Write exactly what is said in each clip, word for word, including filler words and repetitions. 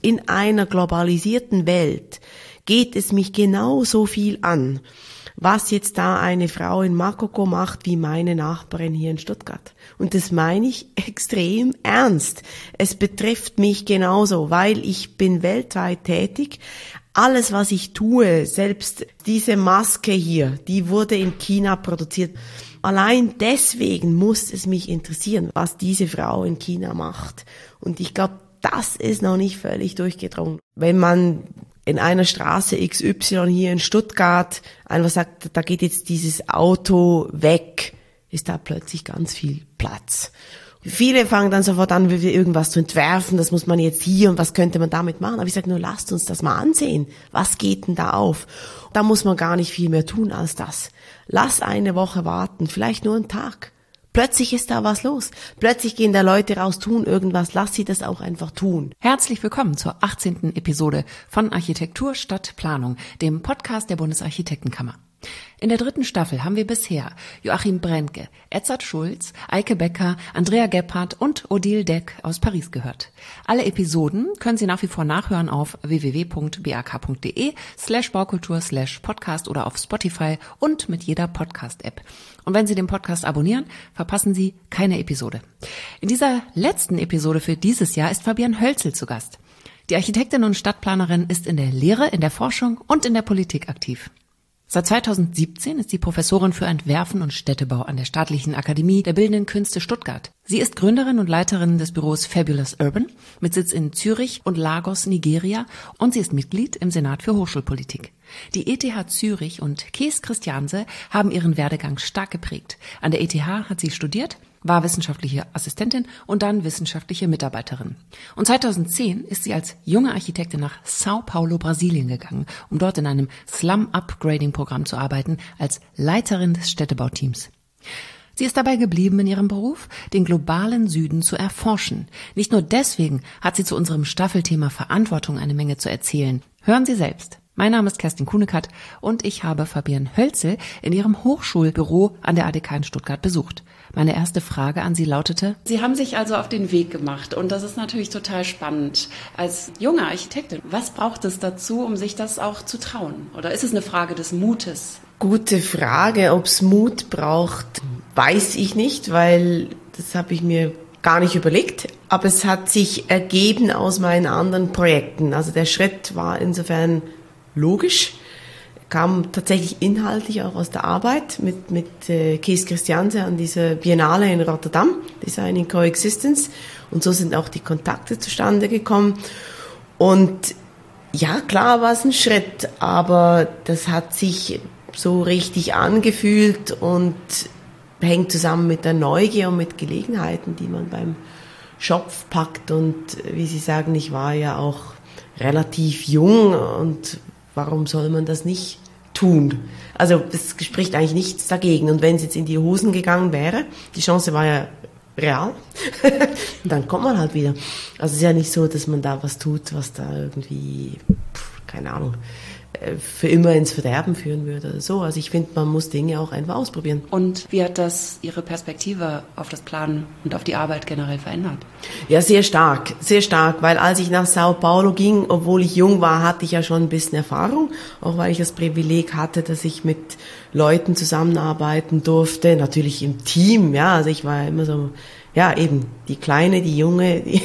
In einer globalisierten Welt geht es mich genauso viel an, was jetzt da eine Frau in Makoko macht, wie meine Nachbarin hier in Stuttgart. Und das meine ich extrem ernst. Es betrifft mich genauso, weil ich bin weltweit tätig. Alles, was ich tue, selbst diese Maske hier, die wurde in China produziert. Allein deswegen muss es mich interessieren, was diese Frau in China macht. Und ich glaube, das ist noch nicht völlig durchgedrungen. Wenn man in einer Straße X Y hier in Stuttgart einfach sagt, da geht jetzt dieses Auto weg, ist da plötzlich ganz viel Platz. Viele fangen dann sofort an, irgendwas zu entwerfen, das muss man jetzt hier und was könnte man damit machen. Aber ich sage nur, lasst uns das mal ansehen. Was geht denn da auf? Da muss man gar nicht viel mehr tun als das. Lass eine Woche warten, vielleicht nur einen Tag. Plötzlich ist da was los. Plötzlich gehen da Leute raus, tun irgendwas. Lass sie das auch einfach tun. Herzlich willkommen zur achtzehnten Episode von Architektur statt Planung, dem Podcast der Bundesarchitektenkammer. In der dritten Staffel haben wir bisher Joachim Brändke, Edzard Schulz, Eike Becker, Andrea Gebhardt und Odile Deck aus Paris gehört. Alle Episoden können Sie nach wie vor nachhören auf www.bak.de slash baukultur slash podcast oder auf Spotify und mit jeder Podcast-App. Und wenn Sie den Podcast abonnieren, verpassen Sie keine Episode. In dieser letzten Episode für dieses Jahr ist Fabienne Hölzel zu Gast. Die Architektin und Stadtplanerin ist in der Lehre, in der Forschung und in der Politik aktiv. Seit zweitausendsiebzehn ist sie Professorin für Entwerfen und Städtebau an der Staatlichen Akademie der Bildenden Künste Stuttgart. Sie ist Gründerin und Leiterin des Büros Fabulous Urban mit Sitz in Zürich und Lagos, Nigeria, und sie ist Mitglied im Senat für Hochschulpolitik. Die E T H Zürich und Kees Christianse haben ihren Werdegang stark geprägt. An der E T H hat sie studiert, war wissenschaftliche Assistentin und dann wissenschaftliche Mitarbeiterin. Und zweitausendzehn ist sie als junge Architektin nach Sao Paulo, Brasilien gegangen, um dort in einem Slum-Upgrading-Programm zu arbeiten, als Leiterin des Städtebauteams. Sie ist dabei geblieben in ihrem Beruf, den globalen Süden zu erforschen. Nicht nur deswegen hat sie zu unserem Staffelthema Verantwortung eine Menge zu erzählen. Hören Sie selbst. Mein Name ist Kerstin Kuhnekatz und ich habe Fabienne Hölzel in ihrem Hochschulbüro an der A D K in Stuttgart besucht. Meine erste Frage an Sie lautete: Sie haben sich also auf den Weg gemacht und das ist natürlich total spannend. Als junge Architektin, was braucht es dazu, um sich das auch zu trauen? Oder ist es eine Frage des Mutes? Gute Frage. Ob es Mut braucht, weiß ich nicht, weil das habe ich mir gar nicht überlegt. Aber es hat sich ergeben aus meinen anderen Projekten. Also der Schritt war insofern logisch, kam tatsächlich inhaltlich auch aus der Arbeit mit, mit äh, Kees Christianse an dieser Biennale in Rotterdam, Designing Coexistence. Und so sind auch die Kontakte zustande gekommen. Und ja, klar war es ein Schritt, aber das hat sich so richtig angefühlt und hängt zusammen mit der Neugier und mit Gelegenheiten, die man beim Schopf packt. Und wie Sie sagen, ich war ja auch relativ jung und warum soll man das nicht tun? Also es spricht eigentlich nichts dagegen. Und wenn es jetzt in die Hosen gegangen wäre, die Chance war ja real, dann kommt man halt wieder. Also es ist ja nicht so, dass man da was tut, was da irgendwie, keine Ahnung, für immer ins Verderben führen würde oder so. Also ich finde, man muss Dinge auch einfach ausprobieren. Und wie hat das Ihre Perspektive auf das Planen und auf die Arbeit generell verändert? Ja, sehr stark, sehr stark, weil als ich nach Sao Paulo ging, obwohl ich jung war, hatte ich ja schon ein bisschen Erfahrung, auch weil ich das Privileg hatte, dass ich mit Leuten zusammenarbeiten durfte, natürlich im Team, ja, also ich war immer so, ja, eben die Kleine, die Junge, die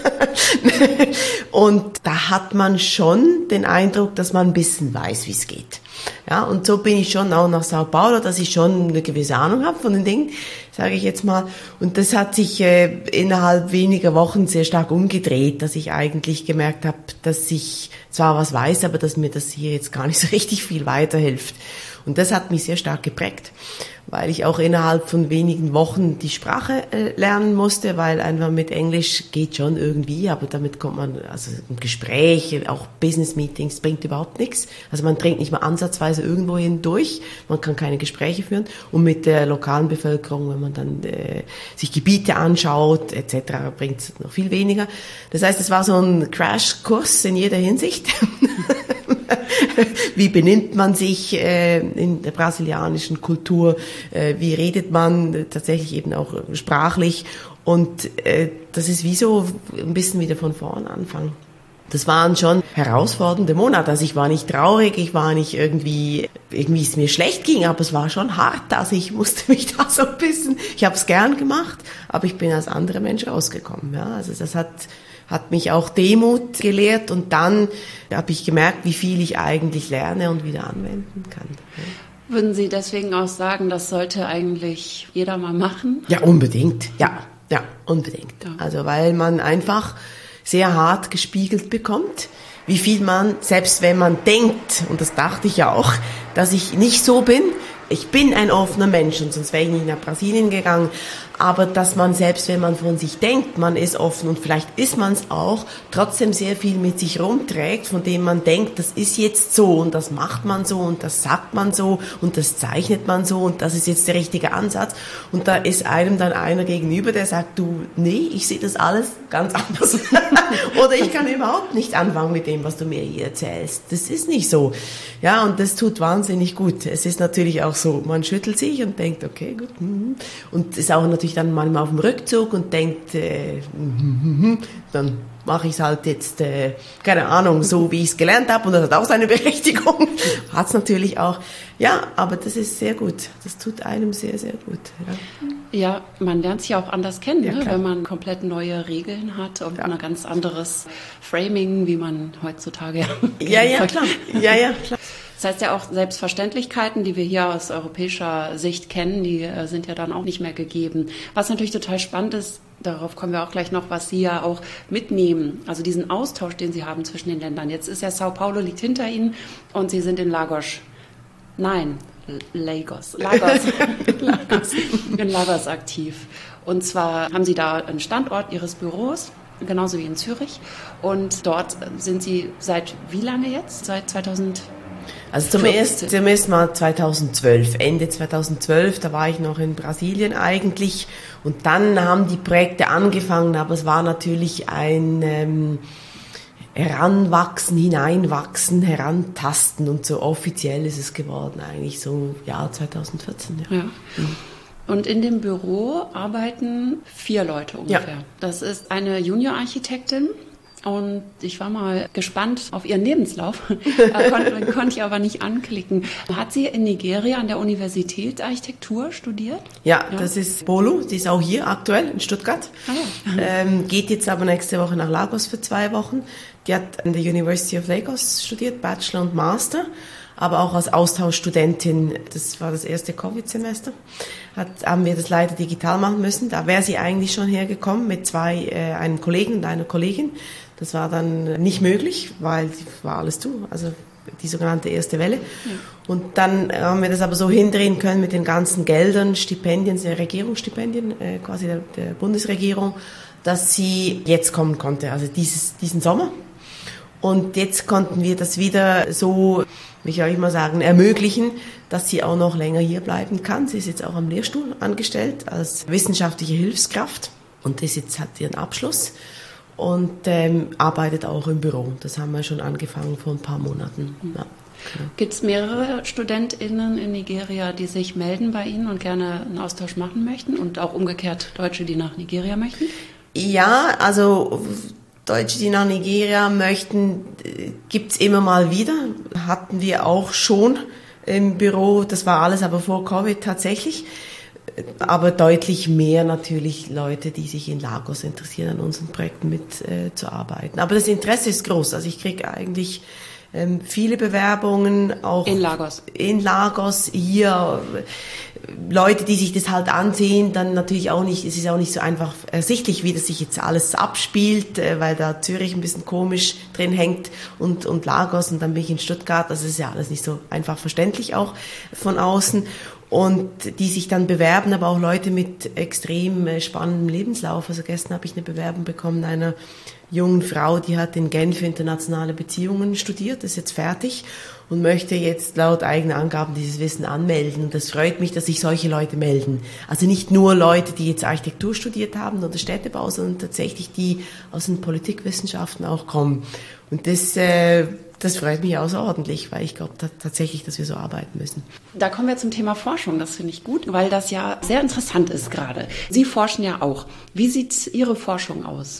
und da hat man schon den Eindruck, dass man ein bisschen weiß, wie es geht. Ja, und so bin ich schon auch nach Sao Paulo, dass ich schon eine gewisse Ahnung habe von den Dingen, sage ich jetzt mal. Und das hat sich äh, innerhalb weniger Wochen sehr stark umgedreht, dass ich eigentlich gemerkt habe, dass ich zwar was weiß, aber dass mir das hier jetzt gar nicht so richtig viel weiterhilft. Und das hat mich sehr stark geprägt, weil ich auch innerhalb von wenigen Wochen die Sprache äh, lernen musste, weil einfach mit Englisch geht schon irgendwie, aber damit kommt man, also ein Gespräch, auch Business-Meetings, bringt überhaupt nichts. Also man dringt nicht mal ansatzweise irgendwo hindurch, man kann keine Gespräche führen. Und mit der lokalen Bevölkerung, wenn man dann äh, sich Gebiete anschaut et cetera, bringt es noch viel weniger. Das heißt, es war so ein Crashkurs in jeder Hinsicht. Wie benimmt man sich äh, in der brasilianischen Kultur? Äh, wie redet man äh, tatsächlich eben auch sprachlich? Und äh, das ist wie so ein bisschen wieder von vorn anfangen. Das waren schon herausfordernde Monate. Also ich war nicht traurig, ich war nicht irgendwie, irgendwie es mir schlecht ging, aber es war schon hart. Also ich musste mich da so ein bisschen, ich habe es gern gemacht, aber ich bin als anderer Mensch rausgekommen. Ja, also das hat, hat mich auch Demut gelehrt und dann habe ich gemerkt, wie viel ich eigentlich lerne und wieder anwenden kann. Ja. Würden Sie deswegen auch sagen, das sollte eigentlich jeder mal machen? Ja, unbedingt. Ja, ja, unbedingt. Ja. Also weil man einfach sehr hart gespiegelt bekommt, wie viel man, selbst wenn man denkt, und das dachte ich ja auch, dass ich nicht so bin, ich bin ein offener Mensch und sonst wäre ich nicht nach Brasilien gegangen, aber dass man selbst, wenn man von sich denkt, man ist offen und vielleicht ist man es auch, trotzdem sehr viel mit sich rumträgt, von dem man denkt, das ist jetzt so und das macht man so und das sagt man so und das zeichnet man so und das ist jetzt der richtige Ansatz und da ist einem dann einer gegenüber, der sagt, du, nee, ich sehe das alles ganz anders oder ich kann überhaupt nicht anfangen mit dem, was du mir hier erzählst. Das ist nicht so. Ja, und das tut wahnsinnig gut. Es ist natürlich auch so, man schüttelt sich und denkt, okay, gut. Und ist auch natürlich dann manchmal auf dem Rückzug und denkt, äh, dann mache ich es halt jetzt, äh, keine Ahnung, so wie ich es gelernt habe und das hat auch seine Berechtigung. Hat es natürlich auch. Ja, aber das ist sehr gut. Das tut einem sehr, sehr gut. Ja, ja, man lernt sich auch anders kennen, ja, ne? Wenn man komplett neue Regeln hat und ja. ein ganz anderes Framing, wie man heutzutage ja, ja, klar. Ja, ja, klar. Das heißt ja auch Selbstverständlichkeiten, die wir hier aus europäischer Sicht kennen, die äh, sind ja dann auch nicht mehr gegeben. Was natürlich total spannend ist, darauf kommen wir auch gleich noch, was Sie ja auch mitnehmen, also diesen Austausch, den Sie haben zwischen den Ländern. Jetzt ist ja Sao Paulo liegt hinter Ihnen und Sie sind in Lagos. Nein, Lagos. Lagos. Lagos. In Lagos aktiv. Und zwar haben Sie da einen Standort Ihres Büros, genauso wie in Zürich. Und dort sind Sie seit wie lange jetzt? Seit zweitausend? Also zum ersten, zum ersten Mal zweitausendzwölf, Ende zweitausendzwölf, da war ich noch in Brasilien eigentlich und dann haben die Projekte angefangen, aber es war natürlich ein ähm, Heranwachsen, Hineinwachsen, Herantasten und so offiziell ist es geworden eigentlich so Jahr zweitausendvierzehn. Ja. Ja. Mhm. Und in dem Büro arbeiten vier Leute ungefähr. Ja. Das ist eine Junior-Architektin. Und ich war mal gespannt auf ihren Lebenslauf, konnte, konnte ich aber nicht anklicken. Hat sie in Nigeria an der Universität Architektur studiert? Ja, ja. Das ist Bolu, sie ist auch hier aktuell in Stuttgart. Ah, ja. ähm, geht jetzt aber nächste Woche nach Lagos für zwei Wochen. Die hat an der University of Lagos studiert, Bachelor und Master, aber auch als Austauschstudentin. Das war das erste Covid-Semester. Hat, haben wir das leider digital machen müssen. Da wäre sie eigentlich schon hergekommen mit zwei, äh, einem Kollegen und einer Kollegin. Das war dann nicht möglich, weil war alles zu, also die sogenannte erste Welle. Ja. Und dann haben wir das aber so hindrehen können mit den ganzen Geldern, Stipendien, der Regierungsstipendien, äh, quasi der, der Bundesregierung, dass sie jetzt kommen konnte, also dieses, diesen Sommer. Und jetzt konnten wir das wieder so, wie ich auch immer sagen, ermöglichen, dass sie auch noch länger hier bleiben kann. Sie ist jetzt auch am Lehrstuhl angestellt als wissenschaftliche Hilfskraft und ist jetzt, hat ihren Abschluss. Und ähm, arbeitet auch im Büro. Das haben wir schon angefangen vor ein paar Monaten. Ja, genau. Gibt es mehrere StudentInnen in Nigeria, die sich melden bei Ihnen und gerne einen Austausch machen möchten? Und auch umgekehrt Deutsche, die nach Nigeria möchten? Ja, also Deutsche, die nach Nigeria möchten, gibt es immer mal wieder. Hatten wir auch schon im Büro. Das war alles aber vor Covid tatsächlich. Aber deutlich mehr natürlich Leute, die sich in Lagos interessieren, an unseren Projekten mitzuarbeiten. Äh, Aber das Interesse ist groß. Also ich kriege eigentlich ähm, viele Bewerbungen auch in Lagos. In Lagos hier Leute, die sich das halt ansehen, dann natürlich auch nicht. Es ist auch nicht so einfach ersichtlich, wie das sich jetzt alles abspielt, äh, weil da Zürich ein bisschen komisch drin hängt und und Lagos und dann bin ich in Stuttgart. Also es ist ja alles nicht so einfach verständlich auch von außen. Und die sich dann bewerben, aber auch Leute mit extrem spannendem Lebenslauf. Also gestern habe ich eine Bewerbung bekommen einer jungen Frau, die hat in Genf internationale Beziehungen studiert, ist jetzt fertig und möchte jetzt laut eigener Angaben dieses Wissen anmelden. Und das freut mich, dass sich solche Leute melden. Also nicht nur Leute, die jetzt Architektur studiert haben oder Städtebau, sondern tatsächlich die aus den Politikwissenschaften auch kommen. Und das äh, Das freut mich außerordentlich, weil ich glaube tatsächlich, dass wir so arbeiten müssen. Da kommen wir zum Thema Forschung. Das finde ich gut, weil das ja sehr interessant ist gerade. Sie forschen ja auch. Wie sieht Ihre Forschung aus?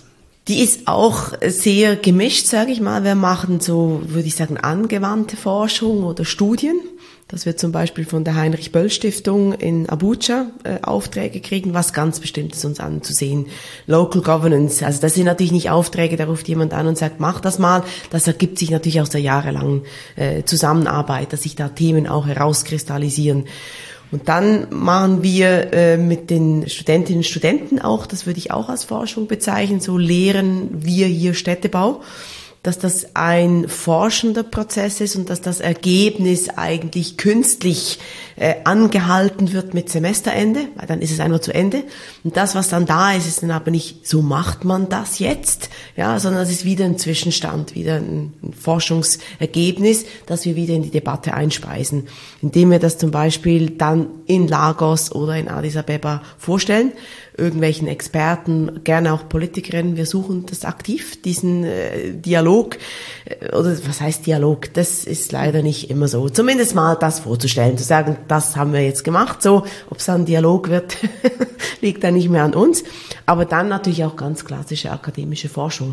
Die ist auch sehr gemischt, sage ich mal. Wir machen so, würde ich sagen, angewandte Forschung oder Studien, dass wir zum Beispiel von der Heinrich-Böll-Stiftung in Abuja äh, Aufträge kriegen, was ganz Bestimmtes uns anzusehen. Local Governance, also das sind natürlich nicht Aufträge, da ruft jemand an und sagt, mach das mal. Das ergibt sich natürlich aus der jahrelangen äh, Zusammenarbeit, dass sich da Themen auch herauskristallisieren. Und dann machen wir äh, mit den Studentinnen und Studenten auch, das würde ich auch als Forschung bezeichnen, so lehren wir hier Städtebau, dass das ein forschender Prozess ist und dass das Ergebnis eigentlich künstlich äh, angehalten wird mit Semesterende, weil dann ist es einfach zu Ende. Und das, was dann da ist, ist dann aber nicht, so macht man das jetzt, ja, sondern es ist wieder ein Zwischenstand, wieder ein, ein Forschungsergebnis, das wir wieder in die Debatte einspeisen, indem wir das zum Beispiel dann in Lagos oder in Addis Abeba vorstellen, irgendwelchen Experten, gerne auch Politikerinnen. Wir suchen das aktiv, diesen äh, Dialog. Oder was heißt Dialog? Das ist leider nicht immer so. Zumindest mal das vorzustellen, zu sagen, das haben wir jetzt gemacht. So, ob es dann Dialog wird, liegt dann nicht mehr an uns. Aber dann natürlich auch ganz klassische akademische Forschung,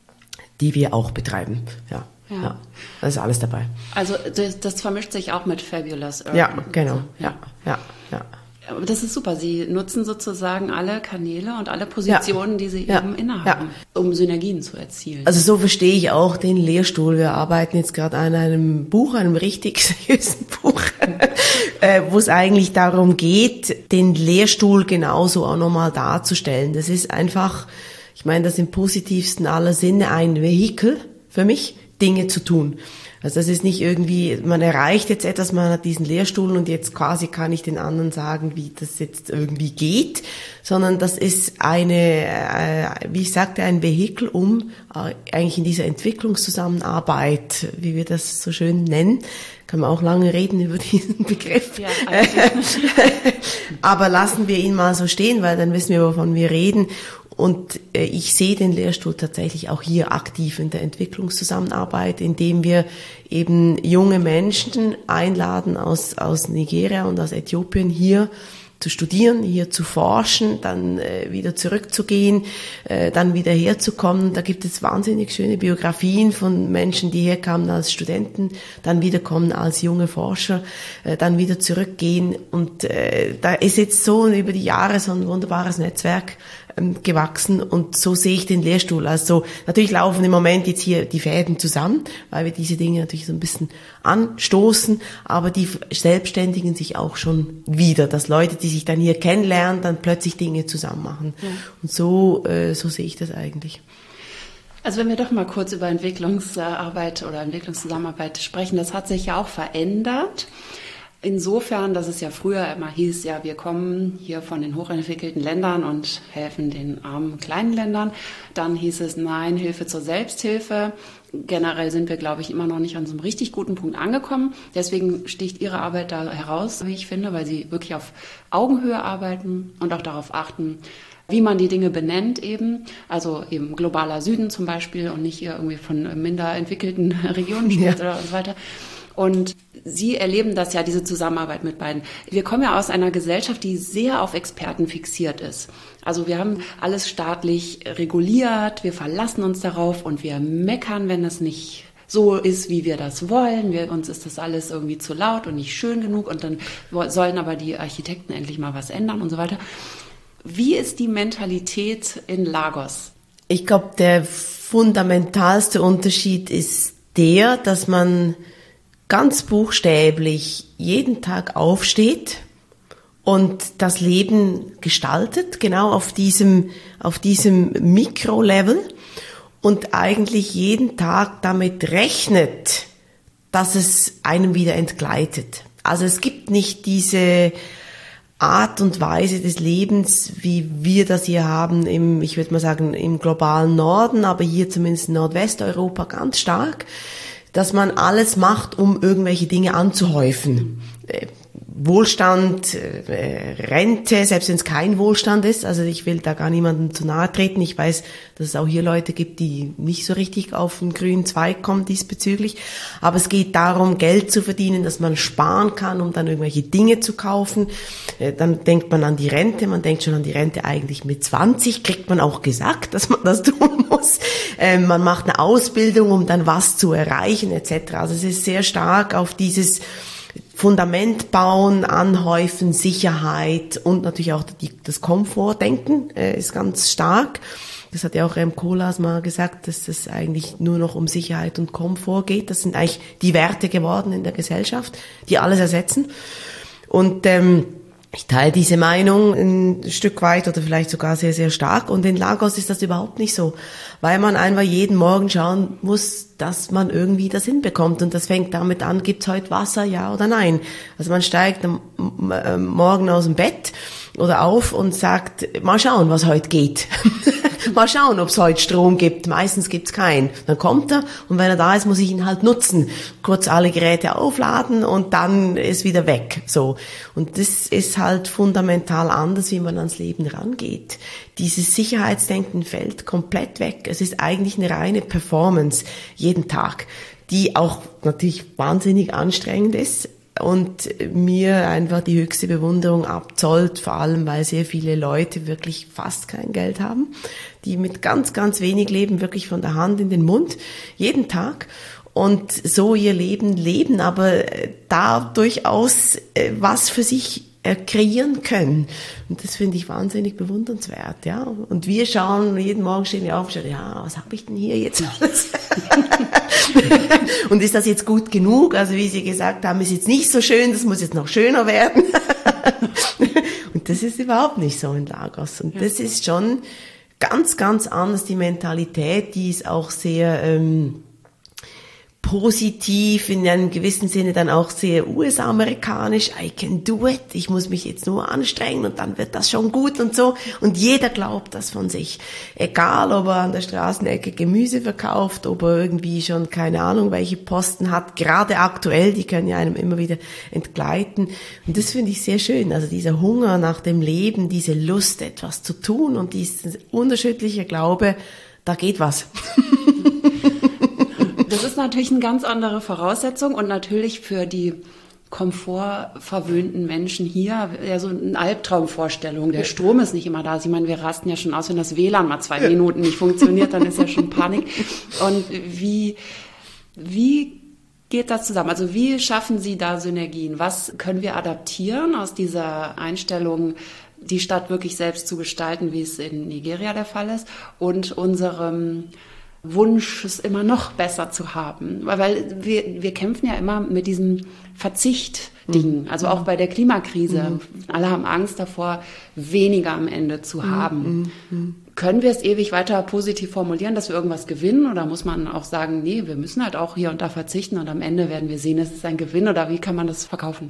die wir auch betreiben. Ja. Ja. Ja, das ist alles dabei. Also das, das vermischt sich auch mit Fabulous Urban. Ja, genau. Ja, ja, ja. Aber das ist super. Sie nutzen sozusagen alle Kanäle und alle Positionen, ja. die Sie ja. eben innehaben, ja. um Synergien zu erzielen. Also so verstehe ich auch den Lehrstuhl. Wir arbeiten jetzt gerade an einem Buch, einem richtig seriösen Buch, äh, wo es eigentlich darum geht, den Lehrstuhl genauso auch nochmal darzustellen. Das ist einfach, ich meine das im positivsten aller Sinne, ein Vehikel für mich, Dinge zu tun. Also das ist nicht irgendwie, man erreicht jetzt etwas, man hat diesen Lehrstuhl und jetzt quasi kann ich den anderen sagen, wie das jetzt irgendwie geht, sondern das ist eine, äh, wie ich sagte, ein Vehikel, um äh, eigentlich in dieser Entwicklungszusammenarbeit, wie wir das so schön nennen, kann man auch lange reden über diesen Begriff. Ja, aber lassen wir ihn mal so stehen, weil dann wissen wir, wovon wir reden. Und äh, ich sehe den Lehrstuhl tatsächlich auch hier aktiv in der Entwicklungszusammenarbeit, indem wir eben junge Menschen einladen aus, aus Nigeria und aus Äthiopien hier zu studieren, hier zu forschen, dann äh, wieder zurückzugehen, äh, dann wieder herzukommen. Da gibt es wahnsinnig schöne Biografien von Menschen, die herkamen als Studenten, dann wiederkommen als junge Forscher, äh, dann wieder zurückgehen. Und äh, da ist jetzt so über die Jahre so ein wunderbares Netzwerk ähm, gewachsen und so sehe ich den Lehrstuhl. Also natürlich laufen im Moment jetzt hier die Fäden zusammen, weil wir diese Dinge natürlich so ein bisschen anstoßen, aber die selbstständigen sich auch schon wieder, dass Leute, die sich dann hier kennenlernen, dann plötzlich Dinge zusammen machen. Ja. Und so, äh, so sehe ich das eigentlich. Also wenn wir doch mal kurz über Entwicklungsarbeit oder Entwicklungszusammenarbeit sprechen, das hat sich ja auch verändert. Insofern, dass es ja früher immer hieß, ja, wir kommen hier von den hochentwickelten Ländern und helfen den armen kleinen Ländern. Dann hieß es, nein, Hilfe zur Selbsthilfe. Generell sind wir, glaube ich, immer noch nicht an so einem richtig guten Punkt angekommen. Deswegen sticht Ihre Arbeit da heraus, wie ich finde, weil Sie wirklich auf Augenhöhe arbeiten und auch darauf achten, wie man die Dinge benennt eben. Also eben globaler Süden zum Beispiel und nicht hier irgendwie von minder entwickelten Regionen spricht ja. oder so weiter. Und Sie erleben das ja, diese Zusammenarbeit mit beiden. Wir kommen ja aus einer Gesellschaft, die sehr auf Experten fixiert ist. Also wir haben alles staatlich reguliert, wir verlassen uns darauf und wir meckern, wenn es nicht so ist, wie wir das wollen. Wir, uns ist das alles irgendwie zu laut und nicht schön genug und dann sollen aber die Architekten endlich mal was ändern und so weiter. Wie ist die Mentalität in Lagos? Ich glaube, der fundamentalste Unterschied ist der, dass man ganz buchstäblich jeden Tag aufsteht und das Leben gestaltet, genau auf diesem, auf diesem Mikrolevel und eigentlich jeden Tag damit rechnet, dass es einem wieder entgleitet. Also es gibt nicht diese Art und Weise des Lebens, wie wir das hier haben im, ich würde mal sagen, im globalen Norden, aber hier zumindest in Nordwesteuropa ganz stark, dass man alles macht, um irgendwelche Dinge anzuhäufen. Wohlstand, äh, Rente, selbst wenn es kein Wohlstand ist. Also ich will da gar niemandem zu nahe treten. Ich weiß, dass es auch hier Leute gibt, die nicht so richtig auf den grünen Zweig kommen diesbezüglich. Aber es geht darum, Geld zu verdienen, dass man sparen kann, um dann irgendwelche Dinge zu kaufen. Äh, dann denkt man an die Rente. Man denkt schon an die Rente eigentlich mit zwanzig. Kriegt man auch gesagt, dass man das tun muss. Äh, man macht eine Ausbildung, um dann was zu erreichen et cetera. Also es ist sehr stark auf dieses Fundament bauen, anhäufen, Sicherheit und natürlich auch die, das Komfortdenken äh, ist ganz stark. Das hat ja auch Rem Koolhaas mal gesagt, dass es eigentlich nur noch um Sicherheit und Komfort geht. Das sind eigentlich die Werte geworden in der Gesellschaft, die alles ersetzen. Und ähm, ich teile diese Meinung ein Stück weit oder vielleicht sogar sehr, sehr stark. Und in Lagos ist das überhaupt nicht so, weil man einfach jeden Morgen schauen muss, dass man irgendwie das hinbekommt. Und das fängt damit an, gibt's heute Wasser, ja oder nein? Also man steigt am Morgen aus dem Bett oder auf und sagt, mal schauen, was heute geht. Mal schauen, ob es heute Strom gibt. Meistens gibt's keinen. Dann kommt er und wenn er da ist, muss ich ihn halt nutzen. Kurz alle Geräte aufladen und dann ist wieder weg. So. Und das ist halt fundamental anders, wie man ans Leben rangeht. Dieses Sicherheitsdenken fällt komplett weg. Es ist eigentlich eine reine Performance jeden Tag, die auch natürlich wahnsinnig anstrengend ist und mir einfach die höchste Bewunderung abzollt, vor allem weil sehr viele Leute wirklich fast kein Geld haben, die mit ganz, ganz wenig leben, wirklich von der Hand in den Mund, jeden Tag. Und so ihr Leben leben, aber da durchaus was für sich kreieren können. Und das finde ich wahnsinnig bewundernswert, ja. Und wir schauen, jeden Morgen stehen wir auf und schauen, ja, was habe ich denn hier jetzt alles? Und ist das jetzt gut genug? Also wie Sie gesagt haben, ist jetzt nicht so schön, das muss jetzt noch schöner werden. Und das ist überhaupt nicht so in Lagos. Und das ist schon ganz, ganz anders, die Mentalität, die ist auch sehr ähm, positiv, in einem gewissen Sinne dann auch sehr U S-amerikanisch. I can do it. Ich muss mich jetzt nur anstrengen und dann wird das schon gut und so. Und jeder glaubt das von sich. Egal, ob er an der Straßenecke Gemüse verkauft, ob er irgendwie schon keine Ahnung, welche Posten hat. Gerade aktuell, die können ja einem immer wieder entgleiten. Und das finde ich sehr schön. Also dieser Hunger nach dem Leben, diese Lust, etwas zu tun und dieser unterschiedliche Glaube, da geht was. Das ist natürlich eine ganz andere Voraussetzung und natürlich für die komfortverwöhnten Menschen hier ja so eine Albtraumvorstellung. Der Strom ist nicht immer da. Also ich meine, wir rasten ja schon aus, wenn das W L A N mal zwei Minuten nicht funktioniert, dann ist ja schon Panik. Und wie, wie geht das zusammen? Also wie schaffen Sie da Synergien? Was können wir adaptieren aus dieser Einstellung, die Stadt wirklich selbst zu gestalten, wie es in Nigeria der Fall ist, und unserem Wunsch, es immer noch besser zu haben. Weil wir, wir kämpfen ja immer mit diesem Verzicht-Ding. Also auch bei der Klimakrise. Mhm. Alle haben Angst davor, weniger am Ende zu haben. Mhm. Können wir es ewig weiter positiv formulieren, dass wir irgendwas gewinnen? Oder muss man auch sagen, nee, wir müssen halt auch hier und da verzichten und am Ende werden wir sehen, es ist ein Gewinn? Oder wie kann man das verkaufen?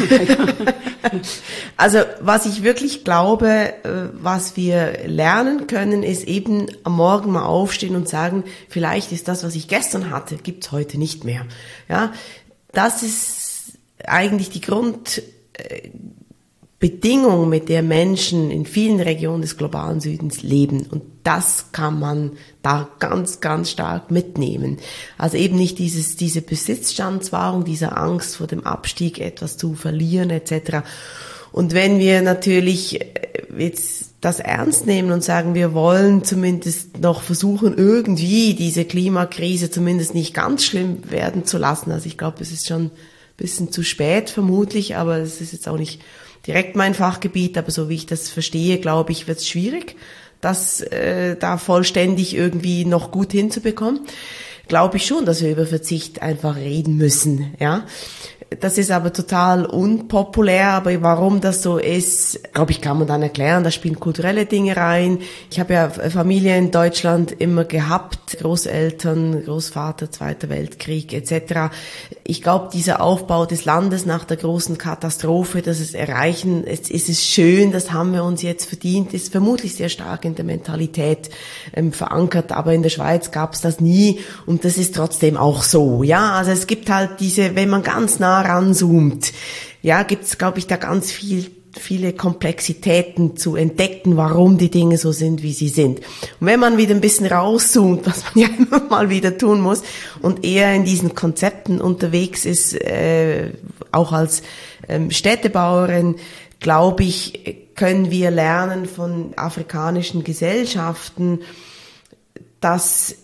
Also was ich wirklich glaube, was wir lernen können, ist eben am Morgen mal aufstehen und sagen, vielleicht ist das, was ich gestern hatte, gibt's heute nicht mehr. Ja, das ist eigentlich die Grund Bedingung, mit der Menschen in vielen Regionen des globalen Südens leben. Und das kann man da ganz, ganz stark mitnehmen. Also eben nicht dieses, diese Besitzstandswahrung, diese Angst vor dem Abstieg, etwas zu verlieren et cetera. Und wenn wir natürlich jetzt das ernst nehmen und sagen, wir wollen zumindest noch versuchen, irgendwie diese Klimakrise zumindest nicht ganz schlimm werden zu lassen. Also ich glaube, es ist schon ein bisschen zu spät vermutlich, aber es ist jetzt auch nicht direkt mein Fachgebiet, aber so wie ich das verstehe, glaube ich, wird es schwierig, das äh, da vollständig irgendwie noch gut hinzubekommen. Glaube ich schon, dass wir über Verzicht einfach reden müssen, ja. Das ist aber total unpopulär, aber warum das so ist, glaube ich, kann man dann erklären. Da spielen kulturelle Dinge rein. Ich habe ja Familie in Deutschland immer gehabt, Großeltern, Großvater, Zweiter Weltkrieg et cetera. Ich glaube, dieser Aufbau des Landes nach der großen Katastrophe, das es erreichen, es ist es schön, das haben wir uns jetzt verdient, ist vermutlich sehr stark in der Mentalität ähm, verankert. Aber in der Schweiz gab es das nie und das ist trotzdem auch so. Ja, also es gibt halt diese, wenn man ganz nah nah ranzoomt, ja, gibt's, glaube ich, da ganz viel viele Komplexitäten zu entdecken, warum die Dinge so sind, wie sie sind. Und wenn man wieder ein bisschen rauszoomt, was man ja immer mal wieder tun muss, und eher in diesen Konzepten unterwegs ist, äh, auch als ähm, Städtebauerin, glaube ich, können wir lernen von afrikanischen Gesellschaften, dass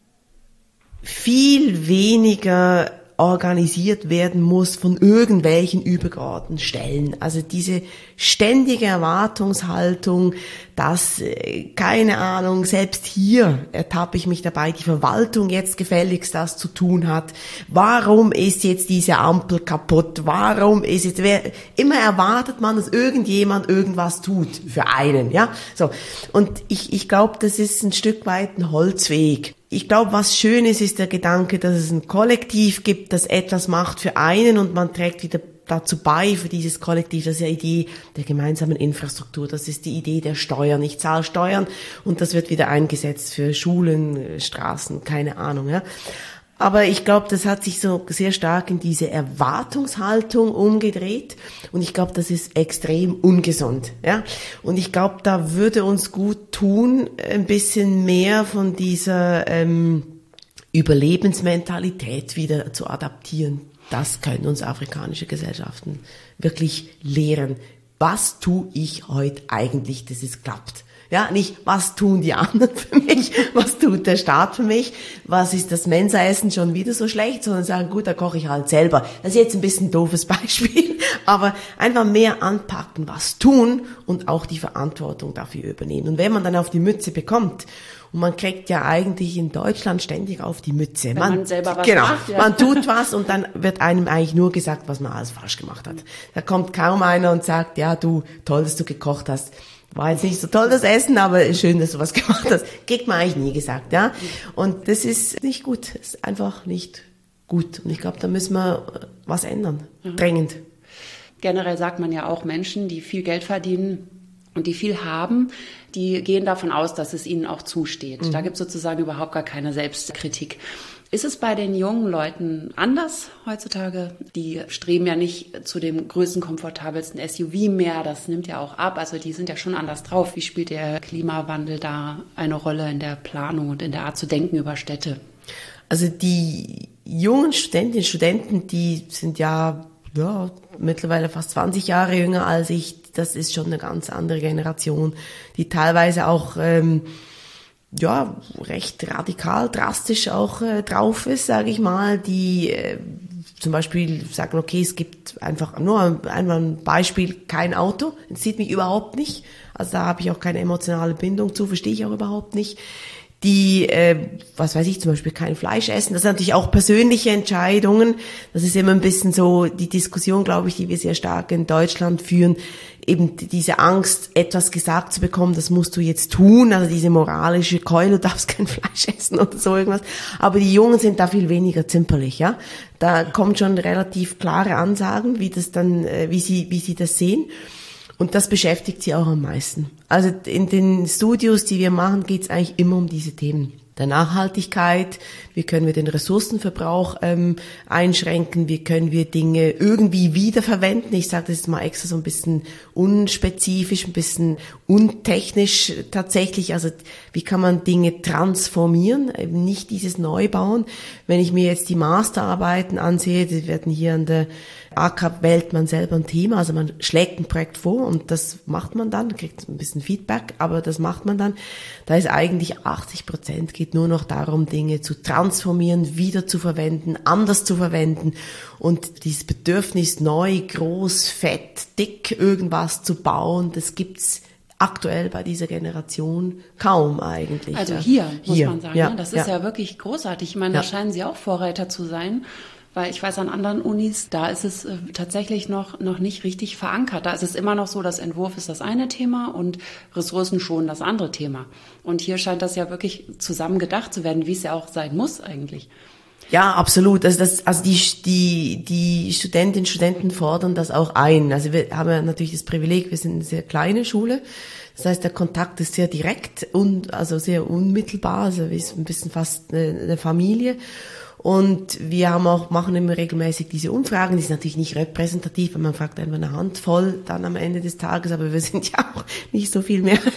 viel weniger organisiert werden muss von irgendwelchen übergeordneten Stellen. Also diese ständige Erwartungshaltung, dass, keine Ahnung, selbst hier ertappe ich mich dabei, die Verwaltung jetzt gefälligst das zu tun hat. Warum ist jetzt diese Ampel kaputt? Warum ist jetzt, wer, immer erwartet man, dass irgendjemand irgendwas tut für einen, ja? So. Und ich, ich glaube, das ist ein Stück weit ein Holzweg. Ich glaube, was schön ist, ist der Gedanke, dass es ein Kollektiv gibt, das etwas macht für einen und man trägt wieder dazu bei für dieses Kollektiv. Das ist ja die Idee der gemeinsamen Infrastruktur. Das ist die Idee der Steuern. Ich zahle Steuern und das wird wieder eingesetzt für Schulen, Straßen, keine Ahnung, ja. Aber ich glaube, das hat sich so sehr stark in diese Erwartungshaltung umgedreht und ich glaube, das ist extrem ungesund, ja. Und ich glaube, da würde uns gut tun, ein bisschen mehr von dieser ähm, Überlebensmentalität wieder zu adaptieren. Das können uns afrikanische Gesellschaften wirklich lehren. Was tue ich heute eigentlich, dass es klappt? Ja, nicht, was tun die anderen für mich, was tut der Staat für mich, was ist das Mensaessen schon wieder so schlecht, sondern sagen, gut, da koche ich halt selber. Das ist jetzt ein bisschen ein doofes Beispiel, aber einfach mehr anpacken, was tun und auch die Verantwortung dafür übernehmen. Und wenn man dann auf die Mütze bekommt, und man kriegt ja eigentlich in Deutschland ständig auf die Mütze. Wenn man, man selber was genau, macht, ja. Man tut was und dann wird einem eigentlich nur gesagt, was man alles falsch gemacht hat. Da kommt kaum einer und sagt, ja, du, toll, dass du gekocht hast. War jetzt nicht so toll, das Essen, aber schön, dass du was gemacht hast. Kriegt man eigentlich nie gesagt, ja. Und das ist nicht gut. Das ist einfach nicht gut. Und ich glaube, da müssen wir was ändern. Mhm. Drängend. Generell sagt man ja auch, Menschen, die viel Geld verdienen und die viel haben, die gehen davon aus, dass es ihnen auch zusteht. Mhm. Da gibt es sozusagen überhaupt gar keine Selbstkritik. Ist es bei den jungen Leuten anders heutzutage? Die streben ja nicht zu dem größten, komfortabelsten S U V mehr. Das nimmt ja auch ab. Also die sind ja schon anders drauf. Wie spielt der Klimawandel da eine Rolle in der Planung und in der Art zu denken über Städte? Also die jungen Studentinnen und Studenten, die sind ja, ja mittlerweile fast zwanzig Jahre jünger als ich. Das ist schon eine ganz andere Generation, die teilweise auch ähm, ja, recht radikal, drastisch auch äh, drauf ist, sage ich mal, die äh, zum Beispiel sagen, okay, es gibt einfach nur einmal ein Beispiel, kein Auto, das sieht mich überhaupt nicht, also da habe ich auch keine emotionale Bindung zu, verstehe ich auch überhaupt nicht. Die, äh, was weiß ich, zum Beispiel kein Fleisch essen, das sind natürlich auch persönliche Entscheidungen, das ist immer ein bisschen so die Diskussion, glaube ich, die wir sehr stark in Deutschland führen, eben diese Angst, etwas gesagt zu bekommen, das musst du jetzt tun, also diese moralische Keule, du darfst kein Fleisch essen oder so irgendwas, aber die Jungen sind da viel weniger zimperlich, ja, da kommen schon relativ klare Ansagen, wie das dann, äh, wie sie, wie sie das sehen. Und das beschäftigt sie auch am meisten. Also in den Studios, die wir machen, geht es eigentlich immer um diese Themen der Nachhaltigkeit. Wie können wir den Ressourcenverbrauch ähm, einschränken? Wie können wir Dinge irgendwie wiederverwenden? Ich sage das jetzt mal extra so ein bisschen unspezifisch, ein bisschen untechnisch tatsächlich. Also wie kann man Dinge transformieren, eben nicht dieses Neubauen. Wenn ich mir jetzt die Masterarbeiten ansehe, die werden hier an der A K wählt man selber ein Thema, also man schlägt ein Projekt vor und das macht man dann, kriegt ein bisschen Feedback, aber das macht man dann. Da ist eigentlich achtzig Prozent geht nur noch darum, Dinge zu transformieren, wieder zu verwenden, anders zu verwenden und dieses Bedürfnis, neu, groß, fett, dick irgendwas zu bauen, das gibt's aktuell bei dieser Generation kaum eigentlich. Also hier, muss hier, man sagen, ja, ne? Das ist ja. ja wirklich großartig. Ich meine, Ja. da scheinen Sie auch Vorreiter zu sein. Weil ich weiß, an anderen Unis, da ist es äh, tatsächlich noch, noch nicht richtig verankert. Da ist es immer noch so, dass Entwurf ist das eine Thema und Ressourcen schon das andere Thema. Und hier scheint das ja wirklich zusammen gedacht zu werden, wie es ja auch sein muss eigentlich. Ja, absolut. Also das, also die, die, die Studentinnen und Studenten fordern das auch ein. Also wir haben ja natürlich das Privileg, wir sind eine sehr kleine Schule. Das heißt, der Kontakt ist sehr direkt und, also sehr unmittelbar. Also wir sind ein bisschen fast eine, eine Familie. Und wir haben auch, machen immer regelmäßig diese Umfragen, die sind natürlich nicht repräsentativ, weil man fragt einfach eine Handvoll dann am Ende des Tages, aber wir sind ja auch nicht so viel mehr.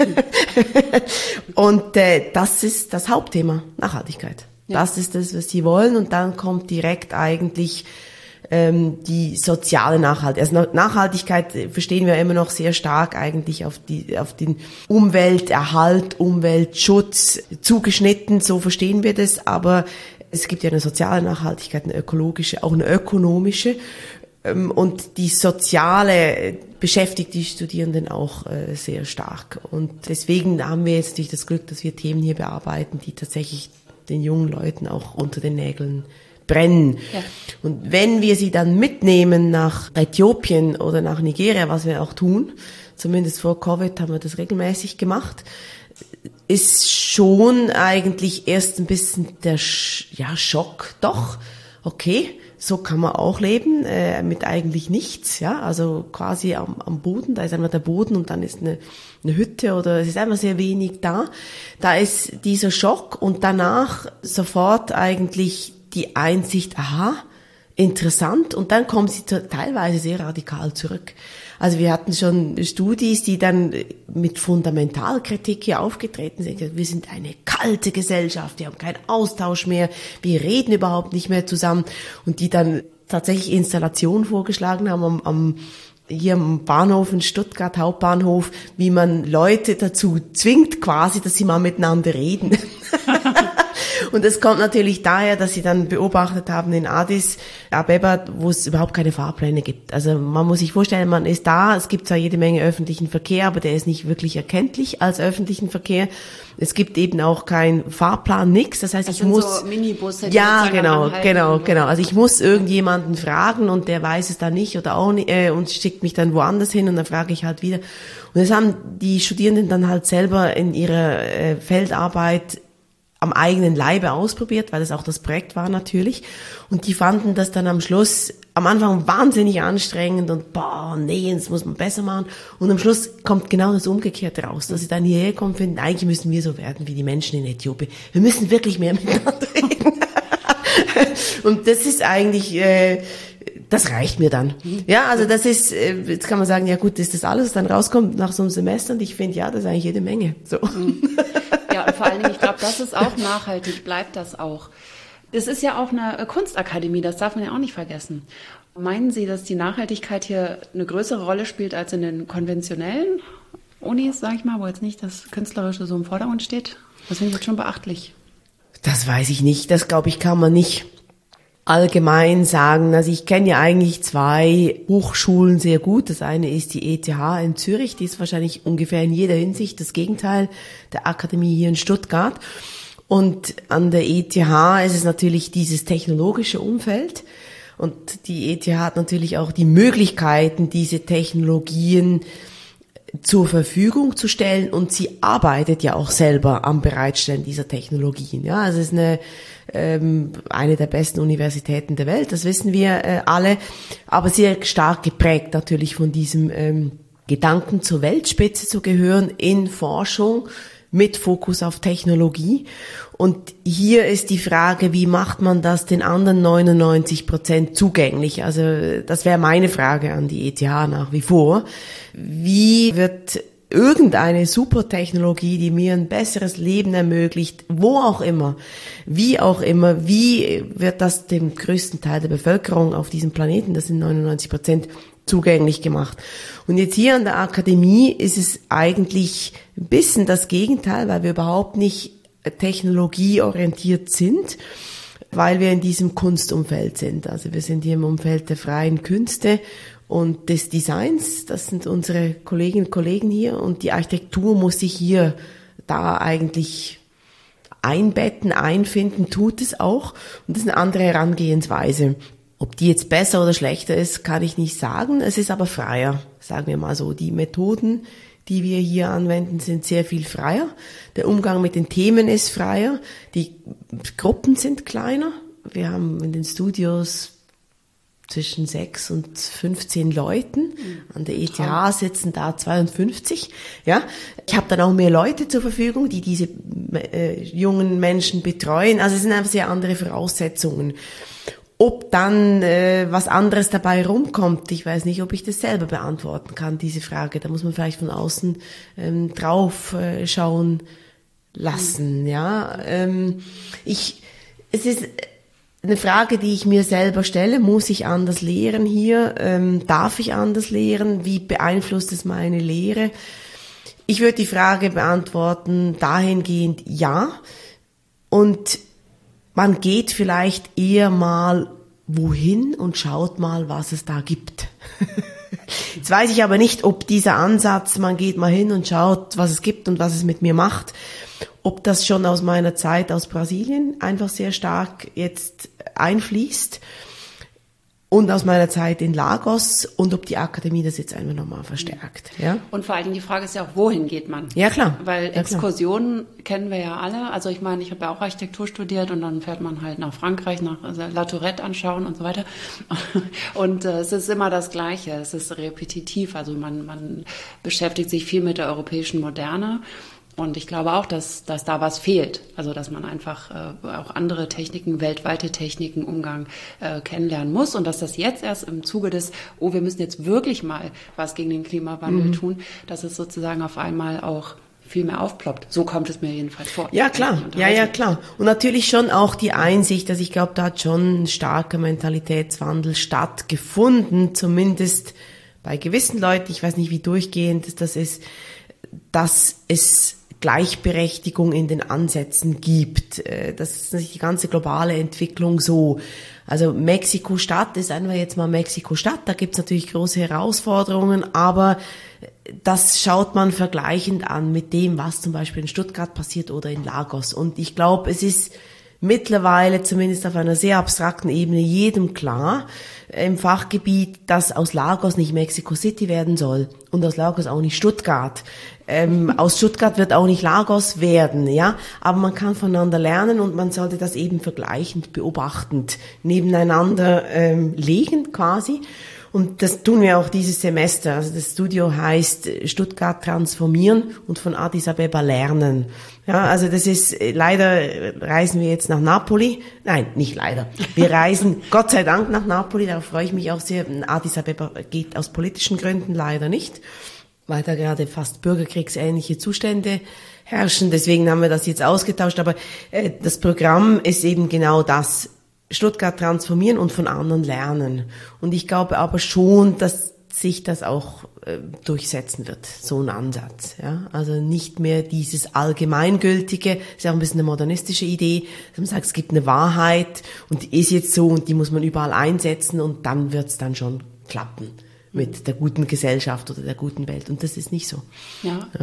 Und äh, das ist das Hauptthema, Nachhaltigkeit. Ja. Das ist das, was sie wollen, und dann kommt direkt eigentlich ähm, die soziale Nachhaltigkeit. Also Nachhaltigkeit verstehen wir immer noch sehr stark eigentlich auf die auf den Umwelterhalt, Umweltschutz zugeschnitten, so verstehen wir das, aber es gibt ja eine soziale Nachhaltigkeit, eine ökologische, auch eine ökonomische. Und die soziale beschäftigt die Studierenden auch sehr stark. Und deswegen haben wir jetzt natürlich das Glück, dass wir Themen hier bearbeiten, die tatsächlich den jungen Leuten auch unter den Nägeln brennen. Ja. Und wenn wir sie dann mitnehmen nach Äthiopien oder nach Nigeria, was wir auch tun, zumindest vor Covid haben wir das regelmäßig gemacht, ist schon eigentlich erst ein bisschen der Sch- ja, Schock, doch, okay, so kann man auch leben, äh, mit eigentlich nichts, ja, also quasi am, am Boden, da ist einfach der Boden und dann ist eine, eine Hütte oder es ist einfach sehr wenig da. Da ist dieser Schock und danach sofort eigentlich die Einsicht, aha, interessant, und dann kommen sie teilweise sehr radikal zurück. Also wir hatten schon Studis, die dann mit Fundamentalkritik hier aufgetreten sind. Wir sind eine kalte Gesellschaft, wir haben keinen Austausch mehr, wir reden überhaupt nicht mehr zusammen. Und die dann tatsächlich Installationen vorgeschlagen haben am, am hier am Bahnhof in Stuttgart, Hauptbahnhof, wie man Leute dazu zwingt quasi, dass sie mal miteinander reden. Und das kommt natürlich daher, dass sie dann beobachtet haben in Addis Abeba, wo es überhaupt keine Fahrpläne gibt. Also man muss sich vorstellen, man ist da, es gibt zwar jede Menge öffentlichen Verkehr, aber der ist nicht wirklich erkenntlich als öffentlichen Verkehr. Es gibt eben auch keinen Fahrplan, nix. Das heißt, das ich sind muss so Minibusse, die ja genau, genau, genau. Also ich muss irgendjemanden fragen und der weiß es dann nicht oder auch nicht äh, und schickt mich dann woanders hin und dann frage ich halt wieder. Und das haben die Studierenden dann halt selber in ihrer äh, Feldarbeit am eigenen Leibe ausprobiert, weil das auch das Projekt war natürlich. Und die fanden das dann am Schluss, am Anfang wahnsinnig anstrengend und boah, nee, das muss man besser machen. Und am Schluss kommt genau das Umgekehrte raus, dass sie dann hierher kommen und finden, eigentlich müssen wir so werden wie die Menschen in Äthiopien. Wir müssen wirklich mehr miteinander reden. Und das ist eigentlich, äh, das reicht mir dann. Ja, also das ist, äh, jetzt kann man sagen, ja gut, ist das alles, dann rauskommt nach so einem Semester, und ich finde, ja, das ist eigentlich jede Menge. So. Ja, und vor allen Dingen, ich glaube, das ist auch nachhaltig, bleibt das auch. Es ist ja auch eine Kunstakademie, das darf man ja auch nicht vergessen. Meinen Sie, dass die Nachhaltigkeit hier eine größere Rolle spielt als in den konventionellen Unis, sage ich mal, wo jetzt nicht das Künstlerische so im Vordergrund steht? Das finde ich jetzt schon beachtlich. Das weiß ich nicht, das glaube ich kann man nicht allgemein sagen. Also ich kenne ja eigentlich zwei Hochschulen sehr gut. Das eine ist die E T H in Zürich, die ist wahrscheinlich ungefähr in jeder Hinsicht das Gegenteil der Akademie hier in Stuttgart. Und an der E T H ist es natürlich dieses technologische Umfeld. Und die E T H hat natürlich auch die Möglichkeiten, diese Technologien zur Verfügung zu stellen, und sie arbeitet ja auch selber am Bereitstellen dieser Technologien. Ja, also es ist eine ähm, eine der besten Universitäten der Welt, das wissen wir äh, alle, aber sehr stark geprägt natürlich von diesem ähm, Gedanken, zur Weltspitze zu gehören in Forschung mit Fokus auf Technologie. Und hier ist die Frage, wie macht man das den anderen neunundneunzig Prozent zugänglich? Also das wäre meine Frage an die E T H nach wie vor. Wie wird irgendeine Supertechnologie, die mir ein besseres Leben ermöglicht, wo auch immer, wie auch immer, wie wird das dem größten Teil der Bevölkerung auf diesem Planeten, das sind neunundneunzig Prozent, zugänglich gemacht? Und jetzt hier an der Akademie ist es eigentlich ein bisschen das Gegenteil, weil wir überhaupt nicht technologieorientiert sind, weil wir in diesem Kunstumfeld sind. Also wir sind hier im Umfeld der freien Künste und des Designs. Das sind unsere Kolleginnen und Kollegen hier, und die Architektur muss sich hier da eigentlich einbetten, einfinden, tut es auch. Und das ist eine andere Herangehensweise. Ob die jetzt besser oder schlechter ist, kann ich nicht sagen. Es ist aber freier, sagen wir mal so. Die Methoden, die wir hier anwenden, sind sehr viel freier. Der Umgang mit den Themen ist freier. Die Gruppen sind kleiner. Wir haben in den Studios zwischen sechs und fünfzehn Leuten. An der E T H sitzen da zweiundfünfzig. Ja, ich habe dann auch mehr Leute zur Verfügung, die diese äh, jungen Menschen betreuen. Also es sind einfach sehr andere Voraussetzungen. Ob dann äh, was anderes dabei rumkommt, ich weiß nicht, ob ich das selber beantworten kann, diese Frage. Da muss man vielleicht von außen ähm, drauf äh, schauen lassen. Ja, ähm, ich, es ist eine Frage, die ich mir selber stelle. Muss ich anders lehren hier? Ähm, darf ich anders lehren? Wie beeinflusst es meine Lehre? Ich würde die Frage beantworten dahingehend ja. Und man geht vielleicht eher mal wohin und schaut mal, was es da gibt. Jetzt weiß ich aber nicht, ob dieser Ansatz, man geht mal hin und schaut, was es gibt und was es mit mir macht, ob das schon aus meiner Zeit aus Brasilien einfach sehr stark jetzt einfließt und aus meiner Zeit in Lagos und ob die Akademie das jetzt einfach nochmal verstärkt. Ja? Und vor allen Dingen die Frage ist ja auch, wohin geht man? Ja, klar. Weil ja, Exkursionen klar. kennen wir ja alle. Also ich meine, ich habe ja auch Architektur studiert und dann fährt man halt nach Frankreich, nach also La Tourette anschauen und so weiter. Und äh, es ist immer das Gleiche. Es ist repetitiv. Also man, man beschäftigt sich viel mit der europäischen Moderne. Und ich glaube auch, dass, dass da was fehlt. Also, dass man einfach äh, auch andere Techniken, weltweite Techniken, Umgang äh, kennenlernen muss. Und dass das jetzt erst im Zuge des, oh, wir müssen jetzt wirklich mal was gegen den Klimawandel mhm. tun, dass es sozusagen auf einmal auch viel mehr aufploppt. So kommt es mir jedenfalls vor. Ja, klar. Ja, ja, klar. Und natürlich schon auch die Einsicht, dass ich glaube, da hat schon ein starker Mentalitätswandel stattgefunden, zumindest bei gewissen Leuten. Ich weiß nicht, wie durchgehend das ist, dass es Gleichberechtigung in den Ansätzen gibt. Das ist natürlich die ganze globale Entwicklung so. Also Mexiko-Stadt ist einfach jetzt mal Mexiko-Stadt, da gibt's natürlich große Herausforderungen, aber das schaut man vergleichend an mit dem, was zum Beispiel in Stuttgart passiert oder in Lagos. Und ich glaube, es ist mittlerweile zumindest auf einer sehr abstrakten Ebene jedem klar im Fachgebiet, dass aus Lagos nicht Mexico City werden soll und aus Lagos auch nicht Stuttgart. Ähm, aus Stuttgart wird auch nicht Lagos werden, ja. Aber man kann voneinander lernen und man sollte das eben vergleichend, beobachtend nebeneinander ähm, legen quasi. Und das tun wir auch dieses Semester. Also das Studio heißt Stuttgart transformieren und von Addis Abeba lernen. Ja, also das ist, leider reisen wir jetzt nach Napoli. Nein, nicht leider. Wir reisen Gott sei Dank nach Napoli, darauf freue ich mich auch sehr. Addis Abeba geht aus politischen Gründen leider nicht, weil da gerade fast bürgerkriegsähnliche Zustände herrschen. Deswegen haben wir das jetzt ausgetauscht. Aber äh, das Programm ist eben genau das. Stuttgart transformieren und von anderen lernen. Und ich glaube aber schon, dass sich das auch äh, durchsetzen wird, so ein Ansatz. Ja? Also nicht mehr dieses Allgemeingültige, ist ja auch ein bisschen eine modernistische Idee, dass man sagt, es gibt eine Wahrheit und die ist jetzt so und die muss man überall einsetzen und dann wird's dann schon klappen mit der guten Gesellschaft oder der guten Welt. Und das ist nicht so. Ja. ja.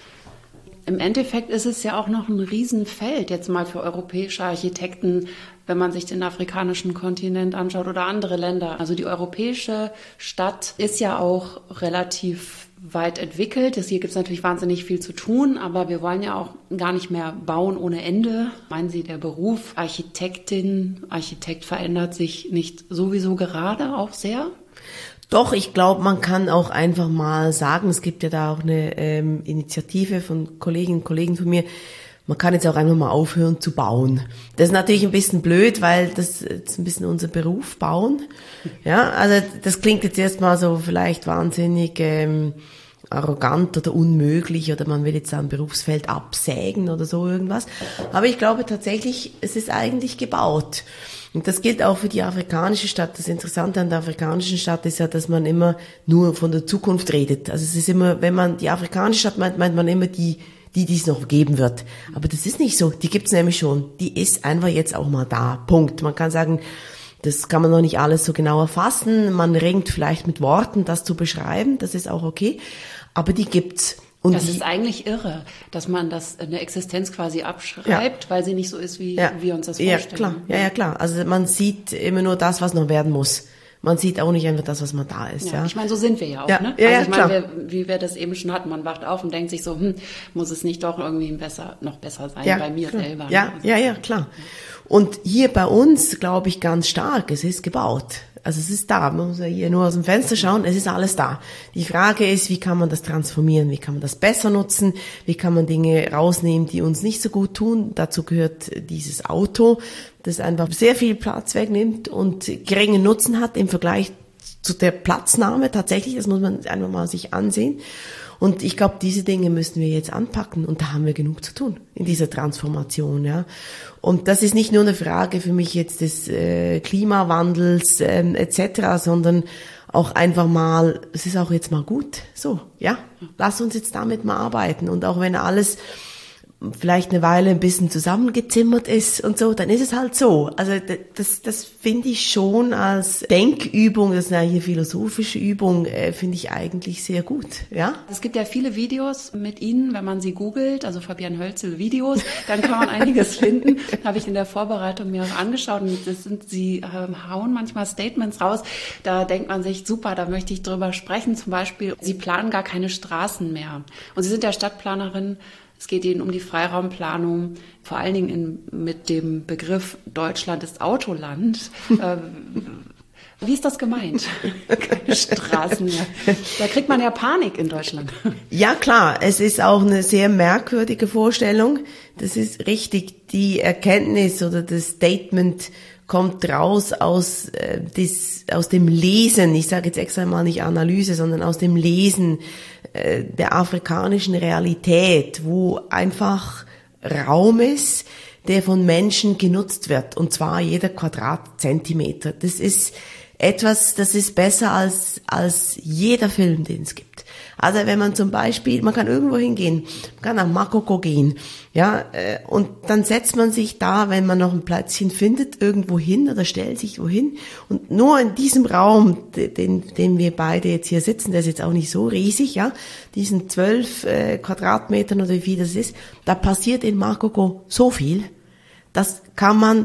Im Endeffekt ist es ja auch noch ein Riesenfeld jetzt mal für europäische Architekten, wenn man sich den afrikanischen Kontinent anschaut oder andere Länder. Also die europäische Stadt ist ja auch relativ weit entwickelt. Hier gibt es natürlich wahnsinnig viel zu tun, aber wir wollen ja auch gar nicht mehr bauen ohne Ende. Meinen Sie, der Beruf Architektin, Architekt verändert sich nicht sowieso gerade auch sehr? Doch, ich glaube, man kann auch einfach mal sagen, es gibt ja da auch eine ähm, Initiative von Kolleginnen und Kollegen von mir, man kann jetzt auch einfach mal aufhören zu bauen. Das ist natürlich ein bisschen blöd, weil das ist ein bisschen unser Beruf, bauen. Ja, also das klingt jetzt erstmal so vielleicht wahnsinnig ähm, arrogant oder unmöglich oder man will jetzt ein Berufsfeld absägen oder so irgendwas. Aber ich glaube tatsächlich, es ist eigentlich gebaut. Und das gilt auch für die afrikanische Stadt. Das Interessante an der afrikanischen Stadt ist ja, dass man immer nur von der Zukunft redet. Also es ist immer, wenn man die afrikanische Stadt meint, meint man immer die, die, die es noch geben wird. Aber das ist nicht so. Die gibt's nämlich schon. Die ist einfach jetzt auch mal da. Punkt. Man kann sagen, das kann man noch nicht alles so genau erfassen. Man ringt vielleicht mit Worten, das zu beschreiben. Das ist auch okay. Aber die gibt's. Und das die, ist eigentlich irre, dass man das eine Existenz quasi abschreibt, ja. weil sie nicht so ist, wie ja. wir uns das ja, vorstellen. Klar. Ja, ja, klar. Also man sieht immer nur das, was noch werden muss. Man sieht auch nicht einfach das, was man da ist. Ja, ja. Ich meine, so sind wir ja auch. Ja. Ne? Ja, also ich ja, meine, wir, wie wir das eben schon hatten, man wacht auf und denkt sich so, hm, muss es nicht doch irgendwie besser, noch besser sein ja, bei mir klar. selber. Ja, ne? ja, ja, klar. Und hier bei uns glaube ich ganz stark, es ist gebaut. Also es ist da, man muss ja hier nur aus dem Fenster schauen, es ist alles da. Die Frage ist, wie kann man das transformieren, wie kann man das besser nutzen, wie kann man Dinge rausnehmen, die uns nicht so gut tun. Dazu gehört dieses Auto, das einfach sehr viel Platz wegnimmt und geringen Nutzen hat im Vergleich zu der Platznahme tatsächlich, das muss man einfach mal sich ansehen. Und ich glaube, diese Dinge müssen wir jetzt anpacken und da haben wir genug zu tun in dieser Transformation, ja. Und das ist nicht nur eine Frage für mich jetzt des äh, Klimawandels ähm, et cetera, sondern auch einfach mal, es ist auch jetzt mal gut, so, ja. Lass uns jetzt damit mal arbeiten und auch wenn alles vielleicht eine Weile ein bisschen zusammengezimmert ist und so, dann ist es halt so. Also das, das finde ich schon als Denkübung, das ist eine philosophische Übung, äh, finde ich eigentlich sehr gut, ja. Es gibt ja viele Videos mit Ihnen, wenn man sie googelt, also Fabienne Hölzel Videos, dann kann man einiges finden. Habe ich in der Vorbereitung mir auch angeschaut und das sind, Sie äh, hauen manchmal Statements raus, da denkt man sich, super, da möchte ich drüber sprechen. Zum Beispiel, Sie planen gar keine Straßen mehr. Und Sie sind ja Stadtplanerin. Es geht Ihnen um die Freiraumplanung, vor allen Dingen in, mit dem Begriff Deutschland ist Autoland. äh, wie ist das gemeint? Keine Straßen mehr. Da kriegt man ja Panik in Deutschland. Ja klar, es ist auch eine sehr merkwürdige Vorstellung. Das ist richtig, die Erkenntnis oder das Statement kommt raus aus, äh, des, aus dem Lesen, ich sage jetzt extra mal nicht Analyse, sondern aus dem Lesen äh, der afrikanischen Realität, wo einfach Raum ist, der von Menschen genutzt wird, und zwar jeder Quadratzentimeter. Das ist etwas, das ist besser als, als jeder Film, den es gibt. Also wenn man zum Beispiel, man kann irgendwo hingehen, man kann nach Makoko gehen, ja, und dann setzt man sich da, wenn man noch ein Plätzchen findet, irgendwo hin oder stellt sich wohin und nur in diesem Raum, den, den wir beide jetzt hier sitzen, der ist jetzt auch nicht so riesig, ja, diesen zwölf äh, Quadratmetern oder wie viel das ist, da passiert in Makoko so viel, das kann man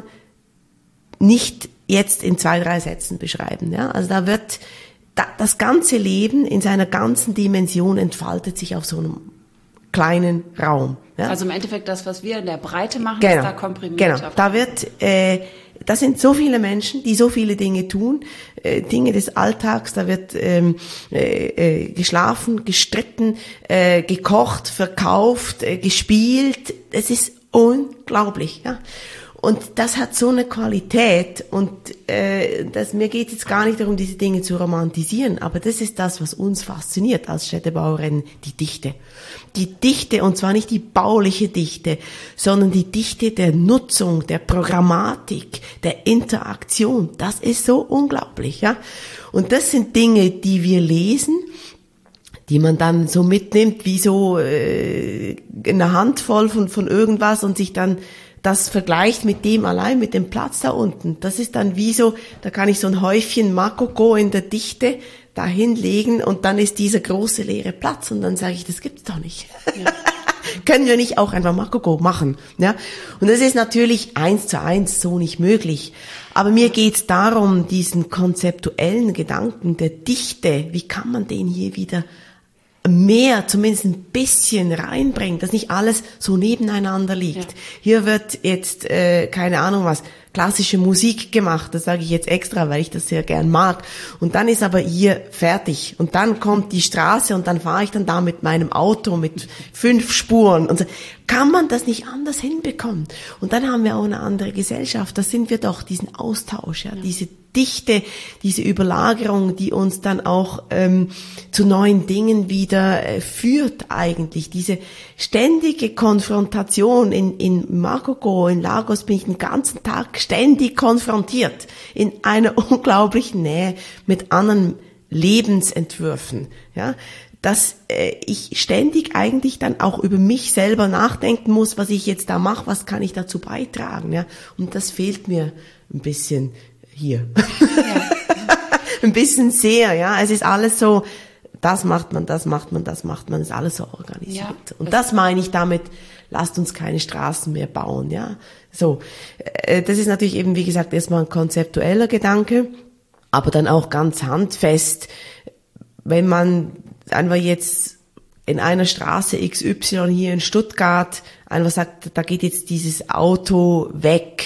nicht jetzt in zwei, drei Sätzen beschreiben, ja, also da wird das ganze Leben in seiner ganzen Dimension entfaltet sich auf so einem kleinen Raum. Ja? Also im Endeffekt das, was wir in der Breite machen, genau, ist da komprimiert. Genau, da wird, äh, das sind so viele Menschen, die so viele Dinge tun, äh, Dinge des Alltags, da wird ähm, äh, geschlafen, gestritten, äh, gekocht, verkauft, äh, gespielt. Es ist unglaublich, ja. Und das hat so eine Qualität und äh, das, mir geht jetzt gar nicht darum, diese Dinge zu romantisieren, aber das ist das, was uns fasziniert als Städtebauerinnen, die Dichte. Die Dichte, und zwar nicht die bauliche Dichte, sondern die Dichte der Nutzung, der Programmatik, der Interaktion. Das ist so unglaublich, ja. Und das sind Dinge, die wir lesen, die man dann so mitnimmt, wie so äh, eine Handvoll von, von irgendwas und sich dann das vergleicht mit dem allein, mit dem Platz da unten. Das ist dann wie so, da kann ich so ein Häufchen Makoko in der Dichte da hinlegen und dann ist dieser große leere Platz und dann sage ich, das gibt's doch nicht. Ja. Können wir nicht auch einfach Makoko machen? Ja? Und das ist natürlich eins zu eins so nicht möglich. Aber mir geht's darum, diesen konzeptuellen Gedanken der Dichte, wie kann man den hier wieder mehr, zumindest ein bisschen reinbringen, dass nicht alles so nebeneinander liegt. Ja. Hier wird jetzt, äh, keine Ahnung was, klassische Musik gemacht, das sage ich jetzt extra, weil ich das sehr gern mag. Und dann ist aber hier fertig. Und dann kommt die Straße und dann fahre ich dann da mit meinem Auto mit fünf Spuren. Und so. Kann man das nicht anders hinbekommen? Und dann haben wir auch eine andere Gesellschaft. Da sind wir doch diesen Austausch, ja, ja. diese Dichte, diese Überlagerung, die uns dann auch ähm, zu neuen Dingen wieder äh, führt eigentlich. Diese ständige Konfrontation in, in Makoko, in Lagos bin ich den ganzen Tag ständig konfrontiert in einer unglaublichen Nähe mit anderen Lebensentwürfen, ja, dass äh, ich ständig eigentlich dann auch über mich selber nachdenken muss, was ich jetzt da mache, was kann ich dazu beitragen, ja, und das fehlt mir ein bisschen hier. Ja. Ein bisschen sehr, ja, es ist alles so, das macht man, das macht man, das macht man, ist alles so organisiert. Ja, und das meine ich damit, lasst uns keine Straßen mehr bauen, ja. So, äh, das ist natürlich eben, wie gesagt, erstmal ein konzeptueller Gedanke, aber dann auch ganz handfest, wenn man einfach jetzt in einer Straße X Y hier in Stuttgart einfach sagt, da geht jetzt dieses Auto weg.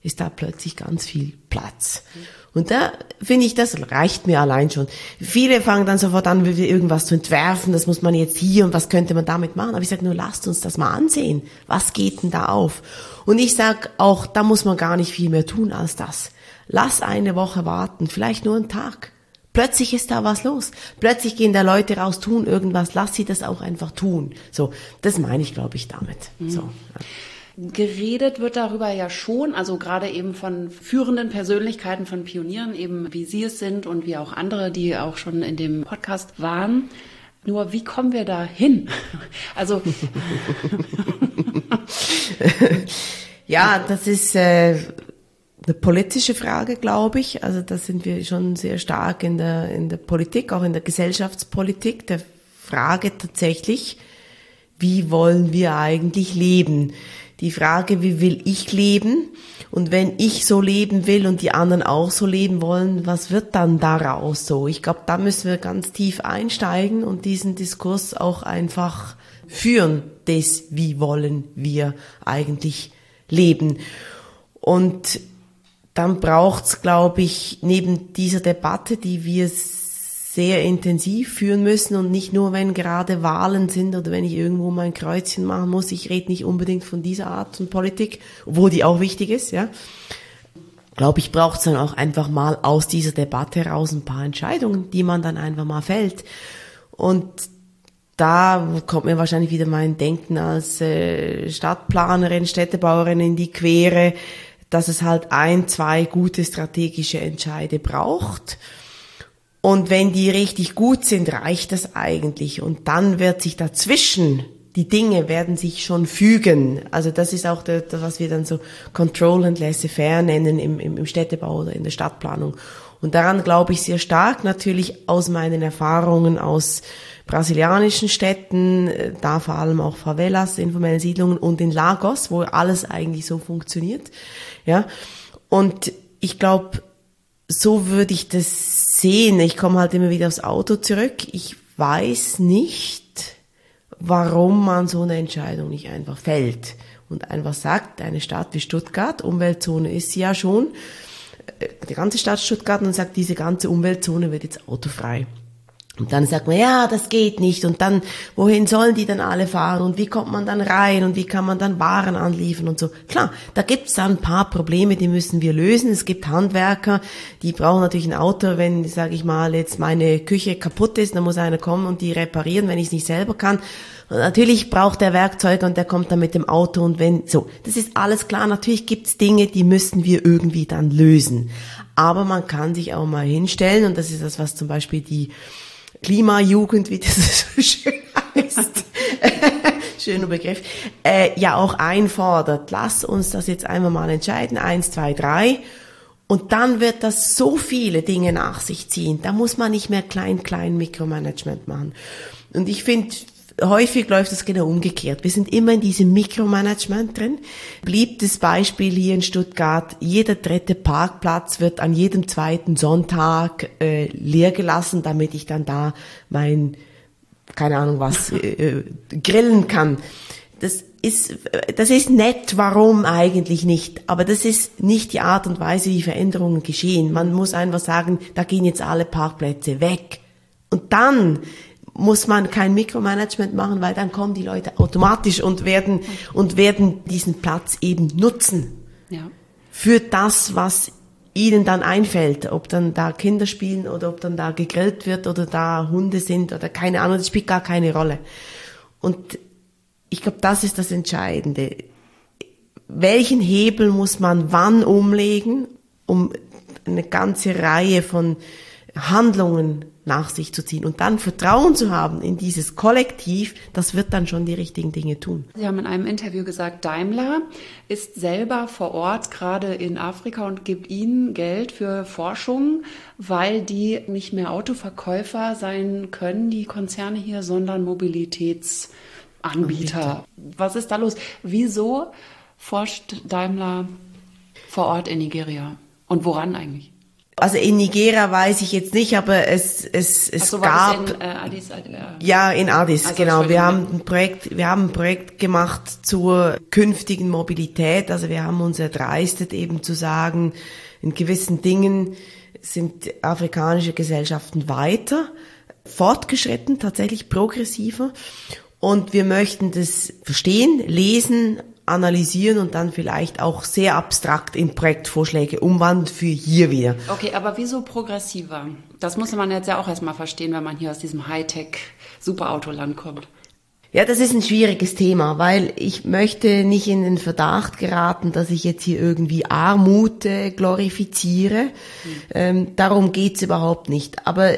ist da plötzlich ganz viel Platz. Und da finde ich, das reicht mir allein schon. Viele fangen dann sofort an, irgendwas zu entwerfen, das muss man jetzt hier und was könnte man damit machen. Aber ich sage nur, lasst uns das mal ansehen. Was geht denn da auf? Und ich sage auch, da muss man gar nicht viel mehr tun als das. Lass eine Woche warten, vielleicht nur einen Tag. Plötzlich ist da was los. Plötzlich gehen da Leute raus, tun irgendwas. Lass sie das auch einfach tun. So, das meine ich, glaube ich, damit. Mhm. So. Ja. Geredet wird darüber ja schon, also gerade eben von führenden Persönlichkeiten, von Pionieren, eben wie Sie es sind und wie auch andere, die auch schon in dem Podcast waren. Nur wie kommen wir da hin? Also ja, das ist äh, eine politische Frage, glaube ich. Also da sind wir schon sehr stark in der in der Politik, auch in der Gesellschaftspolitik, der Frage tatsächlich, wie wollen wir eigentlich leben? Die Frage, wie will ich leben? Und wenn ich so leben will und die anderen auch so leben wollen, was wird dann daraus so? Ich glaube, da müssen wir ganz tief einsteigen und diesen Diskurs auch einfach führen, des, wie wollen wir eigentlich leben? Und dann braucht's, glaube ich, neben dieser Debatte, die wir sehr intensiv führen müssen und nicht nur, wenn gerade Wahlen sind oder wenn ich irgendwo mein Kreuzchen machen muss. Ich rede nicht unbedingt von dieser Art von Politik, obwohl die auch wichtig ist, ja. Glaube ich, braucht es dann auch einfach mal aus dieser Debatte heraus ein paar Entscheidungen, die man dann einfach mal fällt. Und da kommt mir wahrscheinlich wieder mein Denken als äh, Stadtplanerin, Städtebauerin in die Quere, dass es halt ein, zwei gute strategische Entscheide braucht. Und wenn die richtig gut sind, reicht das eigentlich. Und dann wird sich dazwischen, die Dinge werden sich schon fügen. Also das ist auch das, was wir dann so Control and Laissez-faire nennen im, im Städtebau oder in der Stadtplanung. Und daran glaube ich sehr stark, natürlich aus meinen Erfahrungen aus brasilianischen Städten, da vor allem auch Favelas, informelle Siedlungen und in Lagos, wo alles eigentlich so funktioniert. Ja. Und ich glaube, so würde ich das sehen. Ich komme halt immer wieder aufs Auto zurück. Ich weiß nicht, warum man so eine Entscheidung nicht einfach fällt und einfach sagt, eine Stadt wie Stuttgart, Umweltzone ist sie ja schon, die ganze Stadt Stuttgart, und sagt, diese ganze Umweltzone wird jetzt autofrei. Und dann sagt man, ja, das geht nicht. Und dann, wohin sollen die dann alle fahren? Und wie kommt man dann rein? Und wie kann man dann Waren anliefern und so? Klar, da gibt's dann ein paar Probleme, die müssen wir lösen. Es gibt Handwerker, die brauchen natürlich ein Auto, wenn, sage ich mal, jetzt meine Küche kaputt ist, dann muss einer kommen und die reparieren, wenn ich es nicht selber kann. Und natürlich braucht der Werkzeuger und der kommt dann mit dem Auto und wenn, so. Das ist alles klar. Natürlich gibt's Dinge, die müssen wir irgendwie dann lösen. Aber man kann sich auch mal hinstellen, und das ist das, was zum Beispiel die Klimajugend, wie das so schön heißt, schöner Begriff, äh, ja auch einfordert. Lass uns das jetzt einmal mal entscheiden, eins, zwei, drei. Und dann wird das so viele Dinge nach sich ziehen. Da muss man nicht mehr klein, klein Mikromanagement machen. Und ich finde, häufig läuft das genau umgekehrt. Wir sind immer in diesem Mikromanagement drin. Beliebtes Beispiel hier in Stuttgart, jeder dritte Parkplatz wird an jedem zweiten Sonntag äh, leer gelassen, damit ich dann da mein, keine Ahnung was, äh, grillen kann. Das ist, das ist nett, warum eigentlich nicht? Aber das ist nicht die Art und Weise, wie Veränderungen geschehen. Man muss einfach sagen, da gehen jetzt alle Parkplätze weg. Und dann muss man kein Mikromanagement machen, weil dann kommen die Leute automatisch und werden und werden diesen Platz eben nutzen. Ja. Für das, was ihnen dann einfällt, ob dann da Kinder spielen oder ob dann da gegrillt wird oder da Hunde sind oder keine Ahnung, das spielt gar keine Rolle. Und ich glaube, das ist das Entscheidende. Welchen Hebel muss man wann umlegen, um eine ganze Reihe von Handlungen nach sich zu ziehen und dann Vertrauen zu haben in dieses Kollektiv, das wird dann schon die richtigen Dinge tun. Sie haben in einem Interview gesagt, Daimler ist selber vor Ort, gerade in Afrika, und gibt Ihnen Geld für Forschung, weil die nicht mehr Autoverkäufer sein können, die Konzerne hier, sondern Mobilitätsanbieter. Anbieter. Was ist da los? Wieso forscht Daimler vor Ort in Nigeria? Und woran eigentlich? Also in Nigeria weiß ich jetzt nicht, aber es es es so, gab war das in, äh, Addis, äh, ja in Addis also, genau. Wir haben ein Projekt wir haben ein Projekt gemacht zur künftigen Mobilität. Also wir haben uns erdreistet eben zu sagen, in gewissen Dingen sind afrikanische Gesellschaften weiter fortgeschritten, tatsächlich progressiver, und wir möchten das verstehen, lesen, analysieren und dann vielleicht auch sehr abstrakt in Projektvorschläge umwandeln für hier wieder. Okay, aber wieso progressiver? Das muss man jetzt ja auch erstmal verstehen, wenn man hier aus diesem Hightech-Superautoland kommt. Ja, das ist ein schwieriges Thema, weil ich möchte nicht in den Verdacht geraten, dass ich jetzt hier irgendwie Armut äh, glorifiziere. Mhm. Ähm, darum geht's überhaupt nicht. Aber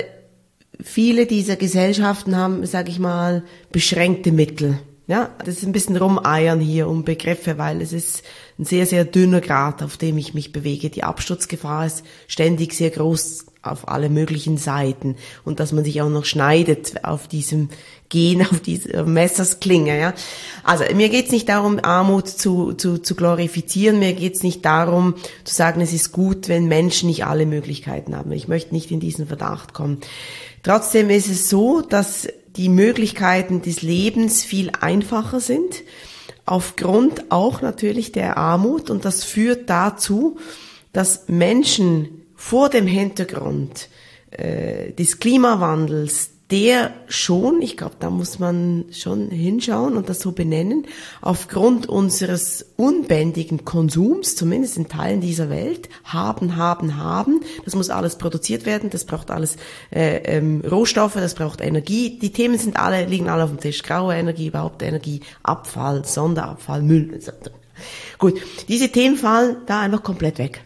viele dieser Gesellschaften haben, sage ich mal, beschränkte Mittel. Ja, das ist ein bisschen rumeiern hier um Begriffe, weil es ist ein sehr, sehr dünner Grat, auf dem ich mich bewege. Die Absturzgefahr ist ständig sehr groß auf alle möglichen Seiten, und dass man sich auch noch schneidet auf diesem Gehen, auf dieser Messersklinge. Ja, also mir geht's nicht darum, Armut zu, zu, zu glorifizieren. Mir geht's nicht darum, zu sagen, es ist gut, wenn Menschen nicht alle Möglichkeiten haben. Ich möchte nicht in diesen Verdacht kommen. Trotzdem ist es so, dass die Möglichkeiten des Lebens viel einfacher sind, aufgrund auch natürlich der Armut. Und das führt dazu, dass Menschen vor dem Hintergrund äh, des Klimawandels, der schon, ich glaube, da muss man schon hinschauen und das so benennen, aufgrund unseres unbändigen Konsums, zumindest in Teilen dieser Welt, haben, haben, haben. Das muss alles produziert werden, das braucht alles äh, ähm, Rohstoffe, das braucht Energie. Die Themen sind alle, liegen alle auf dem Tisch. Graue Energie, überhaupt Energie, Abfall, Sonderabfall, Müll. Gut, diese Themen fallen da einfach komplett weg,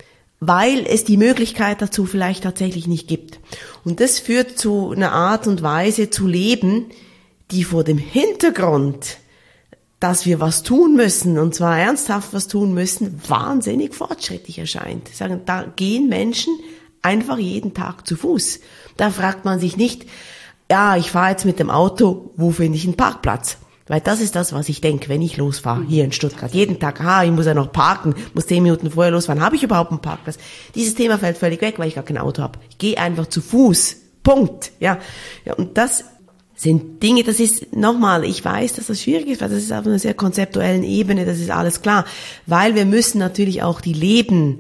weil es die Möglichkeit dazu vielleicht tatsächlich nicht gibt. Und das führt zu einer Art und Weise zu leben, die vor dem Hintergrund, dass wir was tun müssen, und zwar ernsthaft was tun müssen, wahnsinnig fortschrittlich erscheint. Sagen, da gehen Menschen einfach jeden Tag zu Fuß. Da fragt man sich nicht, ja, ich fahre jetzt mit dem Auto, wo finde ich einen Parkplatz? Weil das ist das, was ich denke, wenn ich losfahre, hier in Stuttgart. Jeden Tag, ah, ich muss ja noch parken, muss zehn Minuten vorher losfahren. Habe ich überhaupt einen Parkplatz? Dieses Thema fällt völlig weg, weil ich gar kein Auto habe. Ich gehe einfach zu Fuß. Punkt. Ja, ja, und das sind Dinge, das ist, nochmal, ich weiß, dass das schwierig ist, weil das ist auf einer sehr konzeptuellen Ebene, das ist alles klar. Weil wir müssen natürlich auch die Leben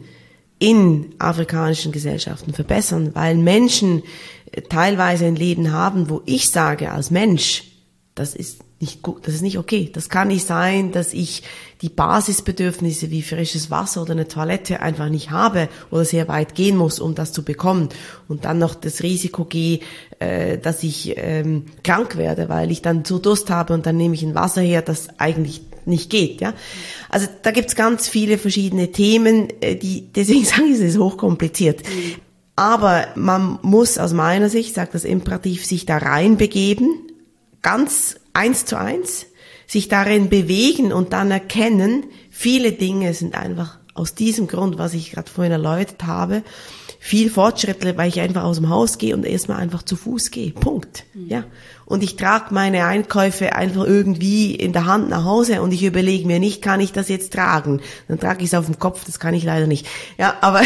in afrikanischen Gesellschaften verbessern, weil Menschen teilweise ein Leben haben, wo ich sage, als Mensch, das ist nicht gut, das ist nicht okay. Das kann nicht sein, dass ich die Basisbedürfnisse wie frisches Wasser oder eine Toilette einfach nicht habe oder sehr weit gehen muss, um das zu bekommen, und dann noch das Risiko gehe, äh, dass ich ähm, krank werde, weil ich dann so Durst habe und dann nehme ich ein Wasser her, das eigentlich nicht geht. Ja, also da gibt's ganz viele verschiedene Themen, die, deswegen sage ich, es ist hochkompliziert. Mhm. Aber man muss aus meiner Sicht, sagt das Imperativ, sich da reinbegeben, ganz eins zu eins, sich darin bewegen und dann erkennen, viele Dinge sind einfach aus diesem Grund, was ich gerade vorhin erläutert habe, viel fortschrittlicher, weil ich einfach aus dem Haus gehe und erstmal einfach zu Fuß gehe. Punkt. Mhm. Ja. Und ich trage meine Einkäufe einfach irgendwie in der Hand nach Hause und ich überlege mir nicht, kann ich das jetzt tragen? Dann trage ich es auf dem Kopf, das kann ich leider nicht. Ja, aber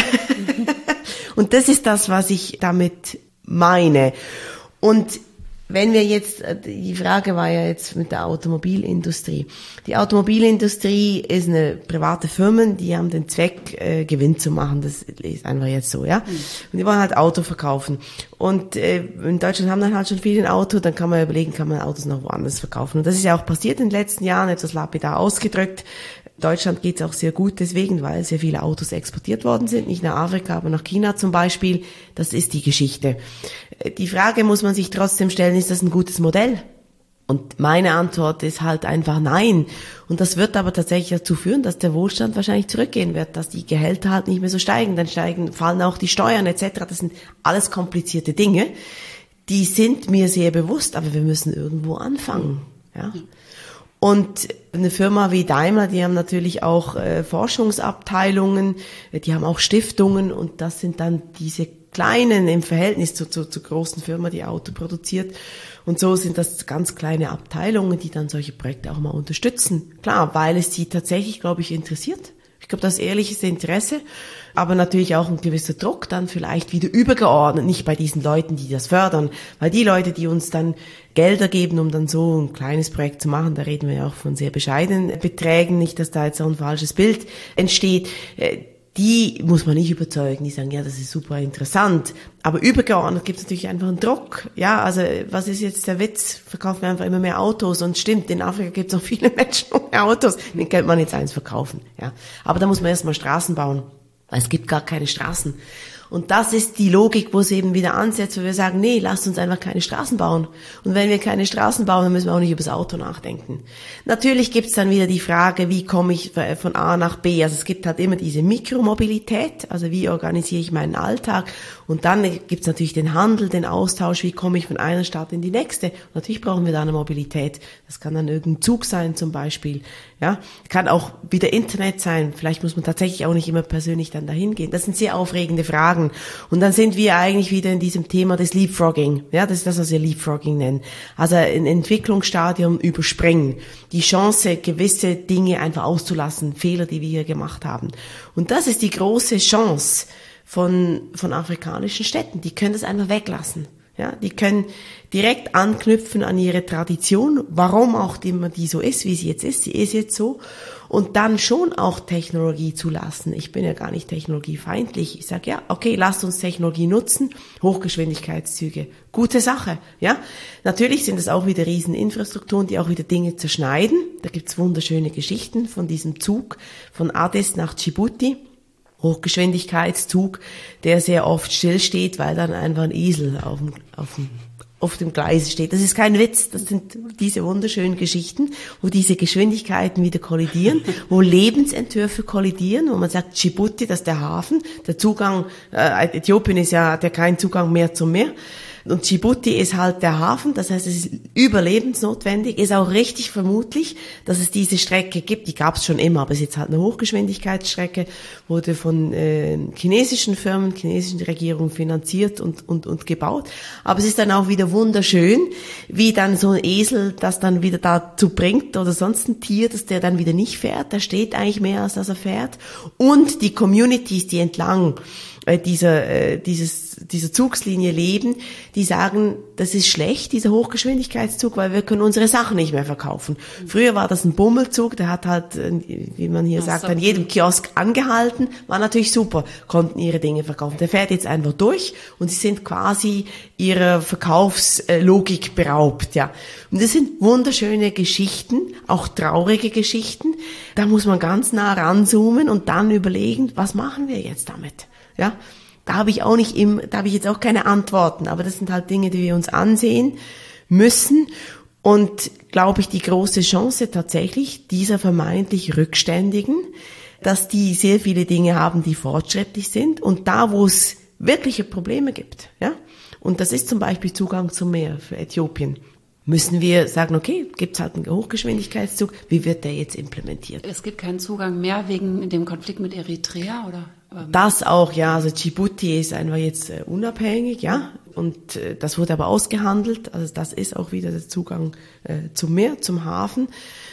und das ist das, was ich damit meine. Und wenn wir jetzt, die Frage war ja jetzt mit der Automobilindustrie. Die Automobilindustrie ist eine private Firma, die haben den Zweck, äh, Gewinn zu machen. Das ist einfach jetzt so, ja. Und die wollen halt Auto verkaufen. Und äh, in Deutschland haben dann halt schon viele ein Auto, dann kann man überlegen, kann man Autos noch woanders verkaufen. Und das ist ja auch passiert in den letzten Jahren, etwas lapidar ausgedrückt. Deutschland geht es auch sehr gut deswegen, weil sehr viele Autos exportiert worden sind, nicht nach Afrika, aber nach China zum Beispiel. Das ist die Geschichte. Die Frage muss man sich trotzdem stellen, ist das ein gutes Modell? Und meine Antwort ist halt einfach nein. Und das wird aber tatsächlich dazu führen, dass der Wohlstand wahrscheinlich zurückgehen wird, dass die Gehälter halt nicht mehr so steigen, dann steigen, fallen auch die Steuern et cetera. Das sind alles komplizierte Dinge. Die sind mir sehr bewusst, aber wir müssen irgendwo anfangen, ja. Und eine Firma wie Daimler, die haben natürlich auch äh, Forschungsabteilungen, die haben auch Stiftungen, und das sind dann diese kleinen im Verhältnis zu, zu, zu großen Firma, die Auto produziert. Und so sind das ganz kleine Abteilungen, die dann solche Projekte auch mal unterstützen. Klar, weil es sie tatsächlich, glaube ich, interessiert. Ich glaube, das ist ehrliches Interesse, aber natürlich auch ein gewisser Druck dann vielleicht wieder übergeordnet, nicht bei diesen Leuten, die das fördern, weil die Leute, die uns dann Gelder geben, um dann so ein kleines Projekt zu machen, da reden wir ja auch von sehr bescheidenen Beträgen, nicht, dass da jetzt auch ein falsches Bild entsteht, die muss man nicht überzeugen, die sagen, ja, das ist super interessant. Aber übergeordnet gibt es natürlich einfach einen Druck. Ja, also was ist jetzt der Witz? Verkaufen wir einfach immer mehr Autos. Und stimmt, in Afrika gibt es noch viele Menschen ohne Autos. Den könnte man jetzt eins verkaufen. Ja, aber da muss man erstmal Straßen bauen, weil es gibt gar keine Straßen. Und das ist die Logik, wo es eben wieder ansetzt, wo wir sagen, nee, lasst uns einfach keine Straßen bauen. Und wenn wir keine Straßen bauen, dann müssen wir auch nicht über das Auto nachdenken. Natürlich gibt's dann wieder die Frage, wie komme ich von A nach B? Also es gibt halt immer diese Mikromobilität, also wie organisiere ich meinen Alltag? Und dann gibt's natürlich den Handel, den Austausch, wie komme ich von einer Stadt in die nächste? Und natürlich brauchen wir da eine Mobilität. Das kann dann irgendein Zug sein zum Beispiel. Ja, kann auch wieder Internet sein. Vielleicht muss man tatsächlich auch nicht immer persönlich dann dahin gehen. Das sind sehr aufregende Fragen. Und dann sind wir eigentlich wieder in diesem Thema des Leapfrogging. Ja, das ist das, was wir Leapfrogging nennen. Also ein Entwicklungsstadium überspringen. Die Chance, gewisse Dinge einfach auszulassen. Fehler, die wir hier gemacht haben. Und das ist die große Chance von, von afrikanischen Städten. Die können das einfach weglassen. Ja, die können direkt anknüpfen an ihre Tradition, warum auch immer die so ist, wie sie jetzt ist. Sie ist jetzt so. Und dann schon auch Technologie zulassen. Ich bin ja gar nicht technologiefeindlich. Ich sage, ja, okay, lasst uns Technologie nutzen. Hochgeschwindigkeitszüge. Gute Sache, ja. Natürlich sind es auch wieder Rieseninfrastrukturen, die auch wieder Dinge zerschneiden. Da gibt's wunderschöne Geschichten von diesem Zug von Addis nach Djibouti. Hochgeschwindigkeitszug, der sehr oft stillsteht, weil dann einfach ein Esel auf dem, auf dem, auf dem Gleis steht. Das ist kein Witz, das sind diese wunderschönen Geschichten, wo diese Geschwindigkeiten wieder kollidieren, wo Lebensentwürfe kollidieren, wo man sagt, Djibouti, das ist der Hafen, der Zugang, äh, Äthiopien ist ja, hat ja keinen Zugang mehr zum Meer. Und Djibouti ist halt der Hafen, das heißt, es ist überlebensnotwendig, ist auch richtig vermutlich, dass es diese Strecke gibt, die gab es schon immer, aber es ist jetzt halt eine Hochgeschwindigkeitsstrecke, wurde von äh, chinesischen Firmen, chinesischen Regierungen finanziert und, und, und gebaut. Aber es ist dann auch wieder wunderschön, wie dann so ein Esel das dann wieder dazu bringt oder sonst ein Tier, dass der dann wieder nicht fährt, der steht eigentlich mehr, als dass er fährt. Und die Communities, die entlang äh, dieser, äh, dieses dieser Zugslinie leben, die sagen, das ist schlecht, dieser Hochgeschwindigkeitszug, weil wir können unsere Sachen nicht mehr verkaufen. Früher war das ein Bummelzug, der hat halt, wie man hier Ach sagt, so. an jedem Kiosk angehalten, war natürlich super, konnten ihre Dinge verkaufen. Der fährt jetzt einfach durch und sie sind quasi ihrer Verkaufslogik beraubt, ja. Und das sind wunderschöne Geschichten, auch traurige Geschichten. Da muss man ganz nah ranzoomen und dann überlegen, was machen wir jetzt damit, ja. Da habe ich auch nicht im, da habe ich jetzt auch keine Antworten, aber das sind halt Dinge, die wir uns ansehen müssen und, glaube ich, die große Chance tatsächlich dieser vermeintlich Rückständigen, dass die sehr viele Dinge haben, die fortschrittlich sind und da, wo es wirkliche Probleme gibt, ja, und das ist zum Beispiel Zugang zum Meer für Äthiopien. Müssen wir sagen, okay, gibt's halt einen Hochgeschwindigkeitszug, wie wird der jetzt implementiert? Es gibt keinen Zugang mehr wegen dem Konflikt mit Eritrea, oder? Das auch, ja, also Djibouti ist einfach jetzt äh, unabhängig, ja, und äh, das wurde aber ausgehandelt, also das ist auch wieder der Zugang äh, zum Meer, zum Hafen.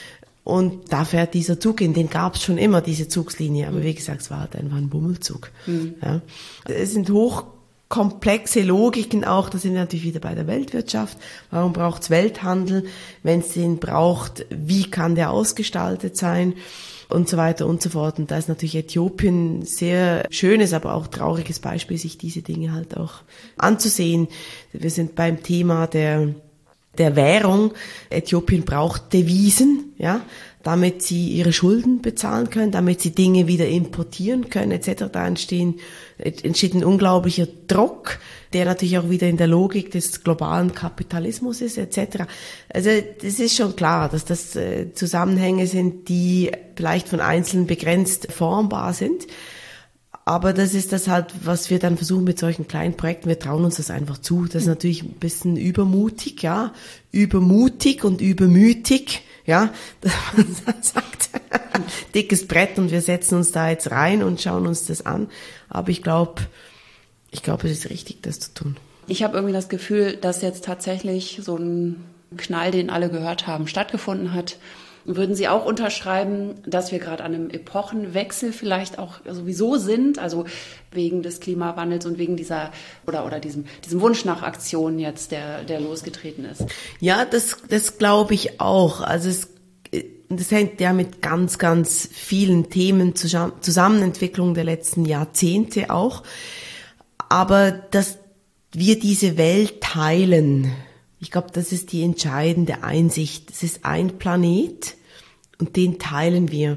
Und da fährt dieser Zug hin, den gab's schon immer, diese Zugslinie, aber wie gesagt, es war halt einfach ein Bummelzug. Mhm. Ja. Es sind hoch komplexe Logiken auch, da sind wir natürlich wieder bei der Weltwirtschaft. Warum braucht's Welthandel? Wenn es den braucht, wie kann der ausgestaltet sein? Und so weiter und so fort. Und da ist natürlich Äthiopien ein sehr schönes, aber auch trauriges Beispiel, sich diese Dinge halt auch anzusehen. Wir sind beim Thema der der Währung. Äthiopien braucht Devisen, ja, damit sie ihre Schulden bezahlen können, damit sie Dinge wieder importieren können, et cetera. Da entstehen, entsteht ein unglaublicher Druck, der natürlich auch wieder in der Logik des globalen Kapitalismus ist, et cetera. Also das ist schon klar, dass das äh, Zusammenhänge sind, die vielleicht von Einzelnen begrenzt formbar sind. Aber das ist das halt, was wir dann versuchen mit solchen kleinen Projekten. Wir trauen uns das einfach zu. Das ist natürlich ein bisschen übermutig, ja. Übermutig und übermütig, ja. Dass man sagt, dickes Brett und wir setzen uns da jetzt rein und schauen uns das an. Aber ich glaube, ich glaube, es ist richtig, das zu tun. Ich habe irgendwie das Gefühl, dass jetzt tatsächlich so ein Knall, den alle gehört haben, stattgefunden hat. Würden Sie auch unterschreiben, dass wir gerade an einem Epochenwechsel vielleicht auch sowieso sind, also wegen des Klimawandels und wegen dieser oder oder diesem diesem Wunsch nach Aktion jetzt, der der losgetreten ist? Ja, das das glaube ich auch. Also es das hängt ja mit ganz ganz vielen Themen zusammen, Entwicklung der letzten Jahrzehnte auch. Aber dass wir diese Welt teilen, ich glaube, das ist die entscheidende Einsicht. Es ist ein Planet und den teilen wir.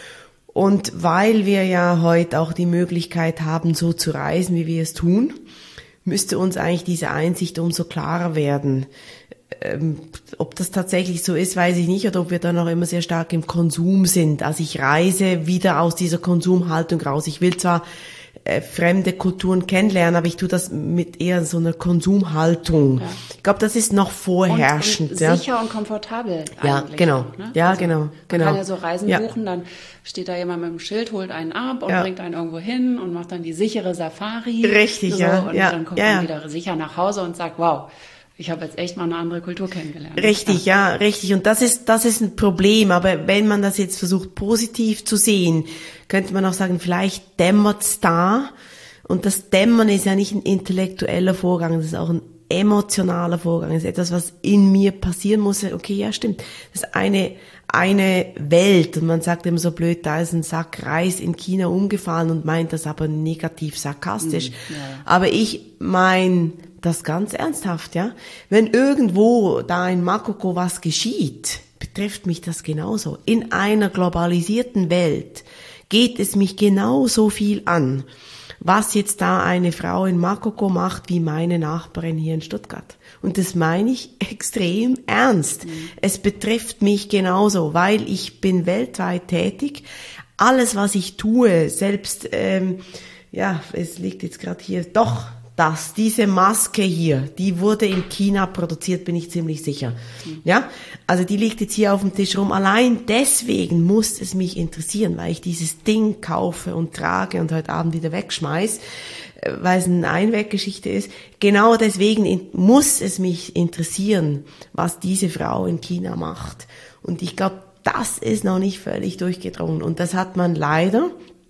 Und weil wir ja heute auch die Möglichkeit haben, so zu reisen, wie wir es tun, müsste uns eigentlich diese Einsicht umso klarer werden. Ähm, ob das tatsächlich so ist, weiß ich nicht, oder ob wir dann noch immer sehr stark im Konsum sind. Also ich reise wieder aus dieser Konsumhaltung raus. Ich will zwar äh, fremde Kulturen kennenlernen, aber ich tue das mit eher so einer Konsumhaltung. Ja. Ich glaube, das ist noch vorherrschend. Und, und ja. sicher und komfortabel ja, eigentlich. Genau. Auch, ne? Ja, also genau. Man genau. kann ja so Reisen ja. buchen, dann steht da jemand mit dem Schild, holt einen ab und ja. bringt einen irgendwo hin und macht dann die sichere Safari. Richtig, so, ja. Und ja. dann kommt ja. man wieder sicher nach Hause und sagt, wow, ich habe jetzt echt mal eine andere Kultur kennengelernt. Richtig, ja. ja, richtig. Und das ist, das ist ein Problem. Aber wenn man das jetzt versucht, positiv zu sehen, könnte man auch sagen, vielleicht dämmert's da. Und das Dämmern ist ja nicht ein intellektueller Vorgang, das ist auch ein emotionaler Vorgang. Das ist etwas, was in mir passieren muss. Okay, ja, stimmt. Das ist eine, eine Welt. Und man sagt immer so blöd, da ist ein Sack Reis in China umgefallen und meint das aber negativ sarkastisch. Mm, ja. Aber ich mein das ganz ernsthaft, ja. Wenn irgendwo da in Makoko was geschieht, betrifft mich das genauso. In einer globalisierten Welt geht es mich genauso viel an, was jetzt da eine Frau in Makoko macht, wie meine Nachbarin hier in Stuttgart. Und das meine ich extrem ernst. Mhm. Es betrifft mich genauso, weil ich bin weltweit tätig. Alles, was ich tue, selbst, ähm, ja, es liegt jetzt gerade hier, doch, das, diese Maske hier, die wurde in China produziert, bin ich ziemlich sicher. Mhm. Ja, also die liegt jetzt hier auf dem Tisch rum. Allein deswegen muss es mich interessieren, weil ich dieses Ding kaufe und trage und heute Abend wieder wegschmeiß, weil es eine Einweggeschichte ist. Genau deswegen muss es mich interessieren, was diese Frau in China macht. Und ich glaube, das ist noch nicht völlig durchgedrungen. Und das hat man leider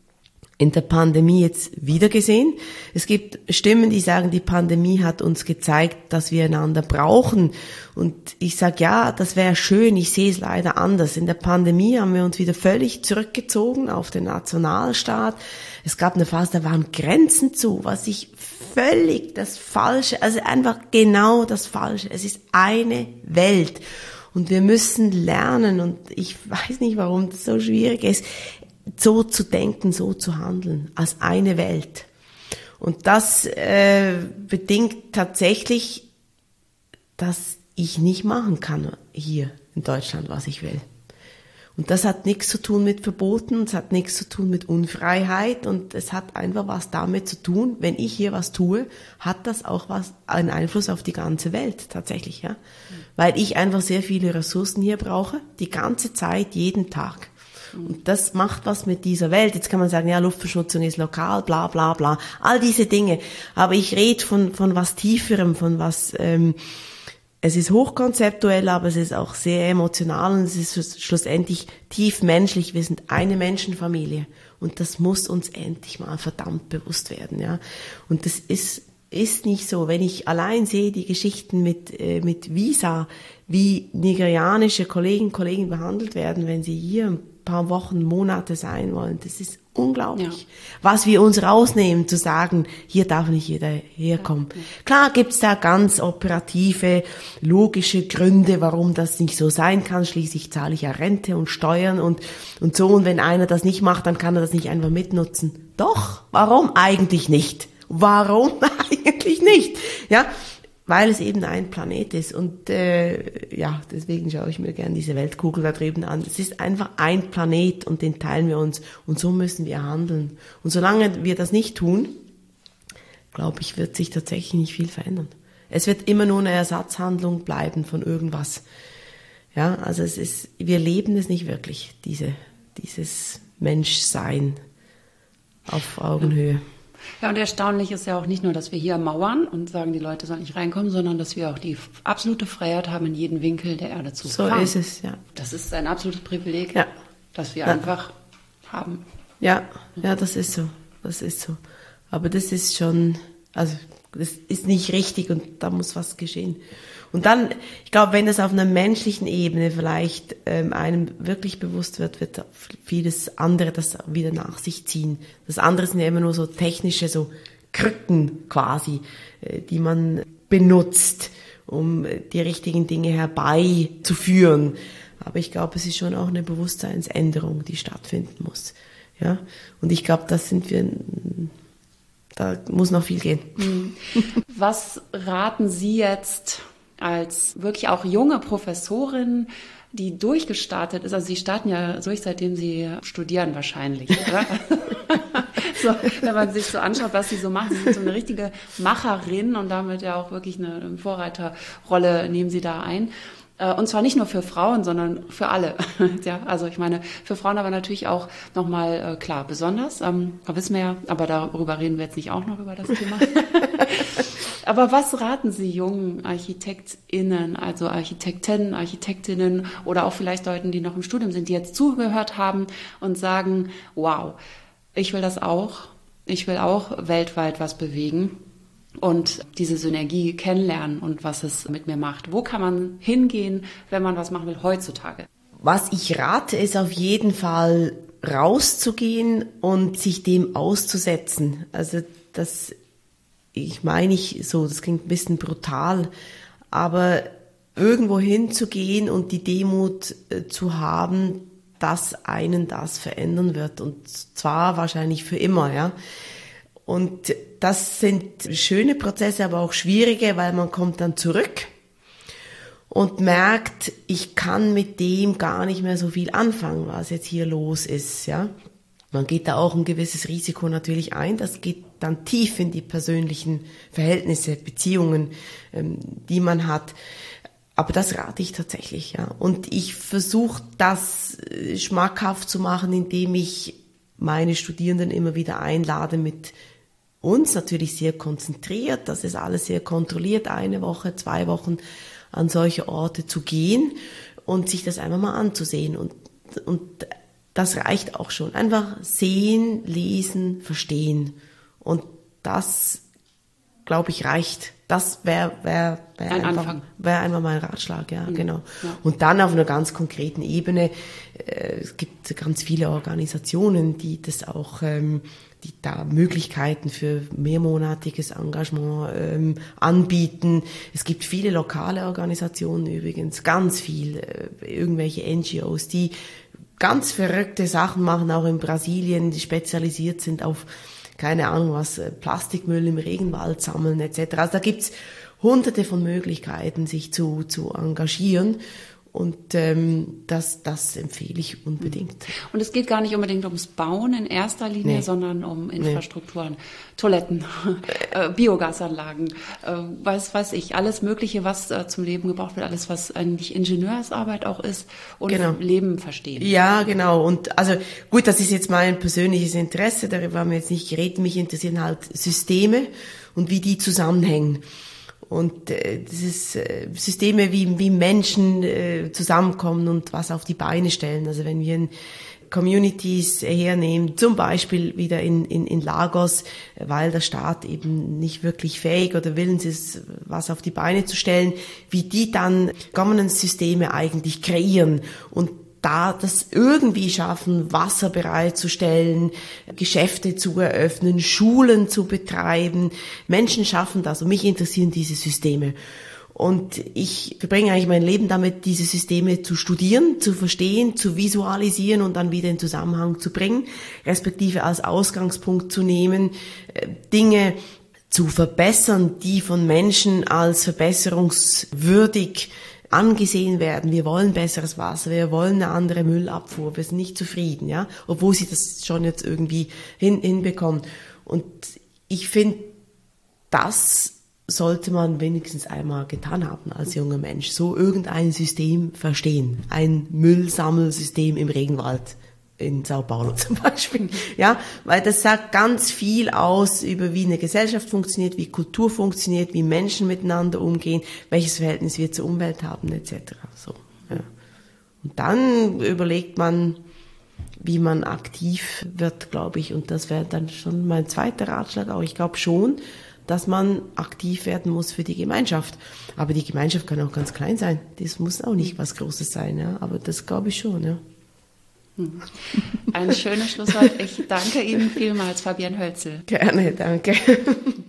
in der Pandemie jetzt wieder gesehen. Es gibt Stimmen, die sagen, die Pandemie hat uns gezeigt, dass wir einander brauchen. Und ich sage, ja, das wäre schön, ich sehe es leider anders. In der Pandemie haben wir uns wieder völlig zurückgezogen auf den Nationalstaat. Es gab eine Phase, da waren Grenzen zu, was ich völlig das Falsche, also einfach genau das Falsche. Es ist eine Welt. Und wir müssen lernen, und ich weiß nicht, warum das so schwierig ist, so zu denken, so zu handeln, als eine Welt. Und das äh, bedingt tatsächlich, dass ich nicht machen kann hier in Deutschland, was ich will. Und das hat nichts zu tun mit Verboten, es hat nichts zu tun mit Unfreiheit, und es hat einfach was damit zu tun, wenn ich hier was tue, hat das auch was, einen Einfluss auf die ganze Welt tatsächlich, ja. Mhm. Weil ich einfach sehr viele Ressourcen hier brauche, die ganze Zeit, jeden Tag. Und das macht was mit dieser Welt. Jetzt kann man sagen, ja, Luftverschmutzung ist lokal, bla bla bla, all diese Dinge. Aber ich rede von von was Tieferem, von was, ähm, es ist hochkonzeptuell, aber es ist auch sehr emotional und es ist schlussendlich tief menschlich. Wir sind eine Menschenfamilie und das muss uns endlich mal verdammt bewusst werden, ja. Und das ist ist nicht so, wenn ich allein sehe die Geschichten mit äh, mit Visa, wie nigerianische Kolleginnen und Kollegen behandelt werden, wenn sie hier ein paar Wochen, Monate sein wollen. Das ist unglaublich, ja. Was wir uns rausnehmen, zu sagen, hier darf nicht jeder herkommen. Ja, ja. Klar gibt's da ganz operative, logische Gründe, warum das nicht so sein kann. Schließlich zahle ich ja Rente und Steuern und und so. Und wenn einer das nicht macht, dann kann er das nicht einfach mitnutzen. Doch, warum eigentlich nicht? Warum eigentlich nicht? Ja, weil es eben ein Planet ist. Und äh, ja, deswegen schaue ich mir gerne diese Weltkugel da drüben an. Es ist einfach ein Planet und den teilen wir uns. Und so müssen wir handeln. Und solange wir das nicht tun, glaube ich, wird sich tatsächlich nicht viel verändern. Es wird immer nur eine Ersatzhandlung bleiben von irgendwas. Ja, also es ist, wir leben es nicht wirklich, diese, dieses Menschsein auf Augenhöhe. Ja, und erstaunlich ist ja auch nicht nur, dass wir hier mauern und sagen, die Leute sollen nicht reinkommen, sondern dass wir auch die absolute Freiheit haben, in jeden Winkel der Erde zu so fahren. So ist es, ja. Das ist ein absolutes Privileg, ja. das wir ja. einfach haben. Ja, ja, das ist so, das ist so. Aber das ist schon, also das ist nicht richtig und da muss was geschehen. Und dann, ich glaube, wenn das auf einer menschlichen Ebene vielleicht ähm, einem wirklich bewusst wird, wird vieles andere das wieder nach sich ziehen. Das andere sind ja immer nur so technische, so Krücken quasi, äh, die man benutzt, um die richtigen Dinge herbeizuführen. Aber ich glaube, es ist schon auch eine Bewusstseinsänderung, die stattfinden muss. Ja, und ich glaube, das sind wir, da muss noch viel gehen. Was raten Sie jetzt als wirklich auch junge Professorin, die durchgestartet ist? Also Sie starten ja durch, seitdem Sie studieren wahrscheinlich, oder? So, wenn man sich so anschaut, was Sie so machen, Sie sind so eine richtige Macherin und damit ja auch wirklich eine Vorreiterrolle nehmen Sie da ein. Und zwar nicht nur für Frauen, sondern für alle. Ja, also ich meine, für Frauen aber natürlich auch nochmal, klar, besonders. Ähm, da wissen wir ja, aber darüber reden wir jetzt nicht auch noch über das Thema. Aber was raten Sie jungen ArchitektInnen, also Architekten, Architektinnen oder auch vielleicht Leuten, die noch im Studium sind, die jetzt zugehört haben und sagen, wow, ich will das auch, ich will auch weltweit was bewegen. Und diese Synergie kennenlernen und was es mit mir macht. Wo kann man hingehen, wenn man was machen will heutzutage? Was ich rate, ist auf jeden Fall rauszugehen und sich dem auszusetzen. Also das, ich meine ich so, das klingt ein bisschen brutal, aber irgendwo hinzugehen und die Demut äh, zu haben, dass einen das verändern wird. Und zwar wahrscheinlich für immer, ja. Und das sind schöne Prozesse, aber auch schwierige, weil man kommt dann zurück und merkt, ich kann mit dem gar nicht mehr so viel anfangen, was jetzt hier los ist, ja. Man geht da auch ein gewisses Risiko natürlich ein. Das geht dann tief in die persönlichen Verhältnisse, Beziehungen, ähm, die man hat. Aber das rate ich tatsächlich, ja. Und ich versuche das schmackhaft zu machen, indem ich meine Studierenden immer wieder einlade, mit uns natürlich sehr konzentriert, das ist alles sehr kontrolliert, eine Woche, zwei Wochen an solche Orte zu gehen und sich das einfach mal anzusehen. Und, und das reicht auch schon. Einfach sehen, lesen, verstehen. Und das, glaube ich, reicht. Das wäre wär, wär ein einfach, Anfang. Wär einfach mein Ratschlag, ja, mhm. genau. Ja. Und dann auf einer ganz konkreten Ebene, äh, es gibt ganz viele Organisationen, die das auch, ähm, die da Möglichkeiten für mehrmonatiges Engagement ähm, anbieten. Es gibt viele lokale Organisationen übrigens, ganz viel, äh, irgendwelche N G Os, die ganz verrückte Sachen machen, auch in Brasilien, die spezialisiert sind auf, keine Ahnung was, Plastikmüll im Regenwald sammeln et cetera. Also da gibt's hunderte von Möglichkeiten, sich zu, zu engagieren. Und ähm, das, das empfehle ich unbedingt. Und es geht gar nicht unbedingt ums Bauen in erster Linie, nee. sondern um Infrastrukturen, nee. Toiletten, äh, Biogasanlagen, äh, weiß weiß ich, alles Mögliche, was äh, zum Leben gebraucht wird, alles, was eigentlich Ingenieursarbeit auch ist und genau. Leben verstehen. Ja, genau. Und also gut, das ist jetzt mein persönliches Interesse, darüber haben wir jetzt nicht geredet. Mich interessieren halt Systeme und wie die zusammenhängen. Und äh, das ist äh, Systeme, wie, wie Menschen äh, zusammenkommen und was auf die Beine stellen. Also wenn wir in Communities hernehmen, zum Beispiel wieder in, in, in Lagos, weil der Staat eben nicht wirklich fähig oder willens ist, was auf die Beine zu stellen, wie die dann Governance-Systeme eigentlich kreieren und da das irgendwie schaffen, Wasser bereitzustellen, Geschäfte zu eröffnen, Schulen zu betreiben. Menschen schaffen das und mich interessieren diese Systeme. Und ich verbringe eigentlich mein Leben damit, diese Systeme zu studieren, zu verstehen, zu visualisieren und dann wieder in Zusammenhang zu bringen, respektive als Ausgangspunkt zu nehmen, Dinge zu verbessern, die von Menschen als verbesserungswürdig angesehen werden. Wir wollen besseres Wasser, wir wollen eine andere Müllabfuhr, wir sind nicht zufrieden, ja, obwohl sie das schon jetzt irgendwie hin, hinbekommen. Und ich finde, das sollte man wenigstens einmal getan haben als junger Mensch. So irgendein System verstehen. Ein Müllsammelsystem im Regenwald. in Sao Paulo zum Beispiel. Ja, weil das sagt ganz viel aus über, wie eine Gesellschaft funktioniert, wie Kultur funktioniert, wie Menschen miteinander umgehen, welches Verhältnis wir zur Umwelt haben, et cetera. So, ja. Und dann überlegt man, wie man aktiv wird, glaube ich. Und das wäre dann schon mein zweiter Ratschlag auch. Ich glaube schon, dass man aktiv werden muss für die Gemeinschaft. Aber die Gemeinschaft kann auch ganz klein sein. Das muss auch nicht was Großes sein. Ja? Aber das glaube ich schon. Ja. Ein schönes Schlusswort. Ich danke Ihnen vielmals, Fabienne Hölzel. Gerne, danke.